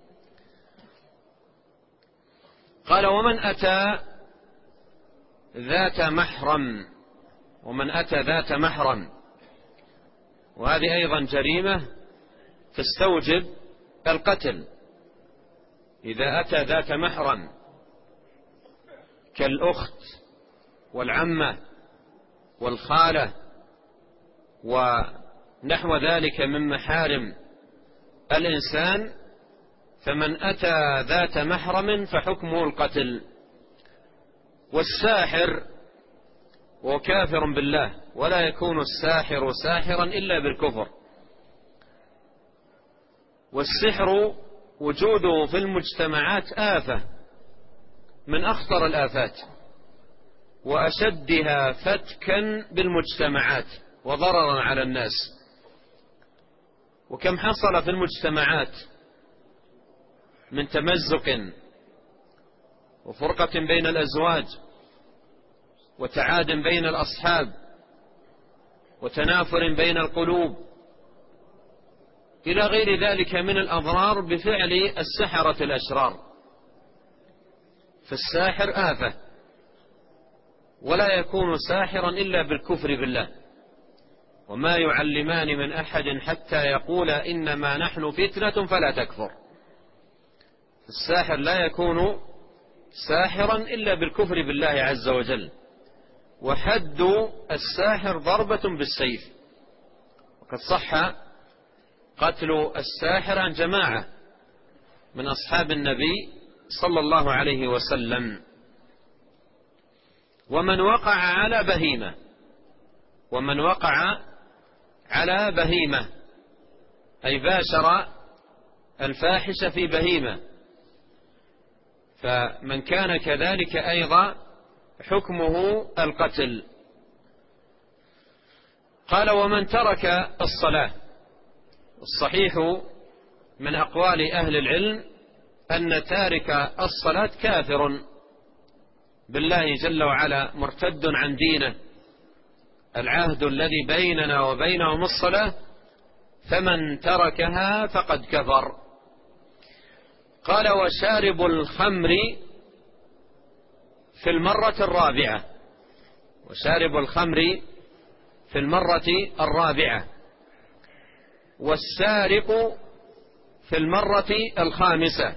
Speaker 2: قال ومن أتى ذات محرم، وهذه أيضا جريمة تستوجب القتل. إذا أتى ذات محرم كالأخت والعمة والخالة ونحو ذلك من محارم الإنسان، فمن أتى ذات محرم فحكمه القتل. والساحر وكافر بالله، ولا يكون الساحر ساحرا إلا بالكفر. والسحر وجوده في المجتمعات آفة من أخطر الآفات وأشدها فتكا بالمجتمعات وضررا على الناس. وكم حصل في المجتمعات من تمزق وفرقة بين الأزواج وتعاد بين الأصحاب وتنافر بين القلوب إلى غير ذلك من الأضرار بفعل السحرة الأشرار. فالساحر آفة، ولا يكون ساحرا إلا بالكفر بالله. وما يعلمان من أحد حتى يقولا إنما نحن فتنة فلا تكفر. الساحر لا يكون ساحرا إلا بالكفر بالله عز وجل. وحد الساحر ضربة بالسيف، وقد صح قتل الساحر عن جماعة من أصحاب النبي صلى الله عليه وسلم. ومن وقع على بهيمة أي باشر الفاحشة في بهيمة، فمن كان كذلك أيضا حكمه القتل. قال ومن ترك الصلاة. الصحيح من أقوال أهل العلم أن تارك الصلاة كافر بالله جل وعلا مرتد عن دينه. العهد الذي بيننا وبينهم الصلاة، فمن تركها فقد كفر. قال وشارب الخمر في المرة الرابعة، والسارق في المرة الخامسة.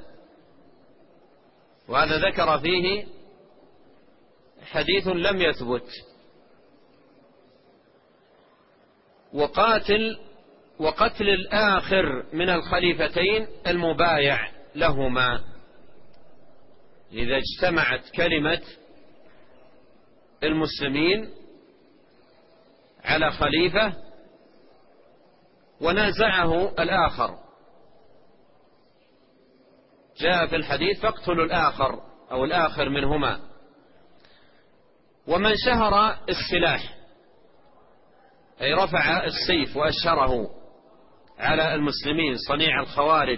Speaker 2: وهذا ذكر فيه حديث لم يثبت. وقتل الآخر من الخليفتين المبايع لهما. إذا اجتمعت كلمة المسلمين على خليفة ونازعه الآخر جاء في الحديث فاقتلوا الآخر أو الآخر منهما. ومن شهر السلاح أي رفع السيف وأشهره على المسلمين صنيع الخوارج.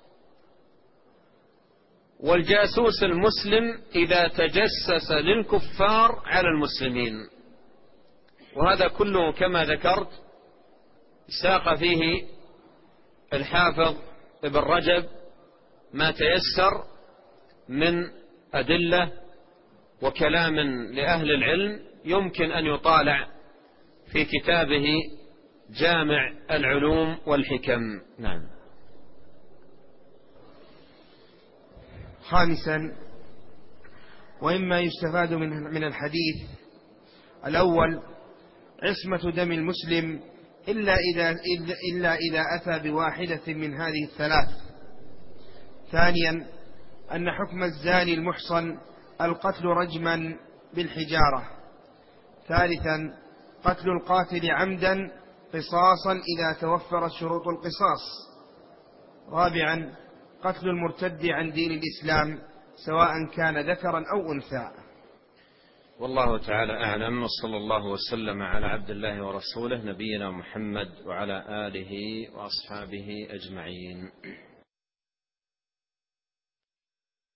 Speaker 2: والجاسوس المسلم إذا تجسس للكفار على المسلمين. وهذا كله كما ذكرت ساق فيه الحافظ ابن رجب ما تيسر من أدلة وكلام لأهل العلم يمكن أن يطالع في كتابه جامع العلوم والحكم. نعم.
Speaker 1: خامسا، وإما يستفاد من الحديث الأول عصمة دم المسلم إلا إذا أتى بواحدة من هذه الثلاث. ثانيا، أن حكم الزاني المحصن القتل رجما بالحجارة. ثالثا، قتل القاتل عمدا قصاصا إذا توفرت شروط القصاص. رابعا، قتل المرتد عن دين الإسلام سواء كان ذكرا أو أنثى.
Speaker 2: والله تعالى أعلم، وصلى الله وسلم على عبد الله ورسوله نبينا محمد وعلى آله وأصحابه أجمعين.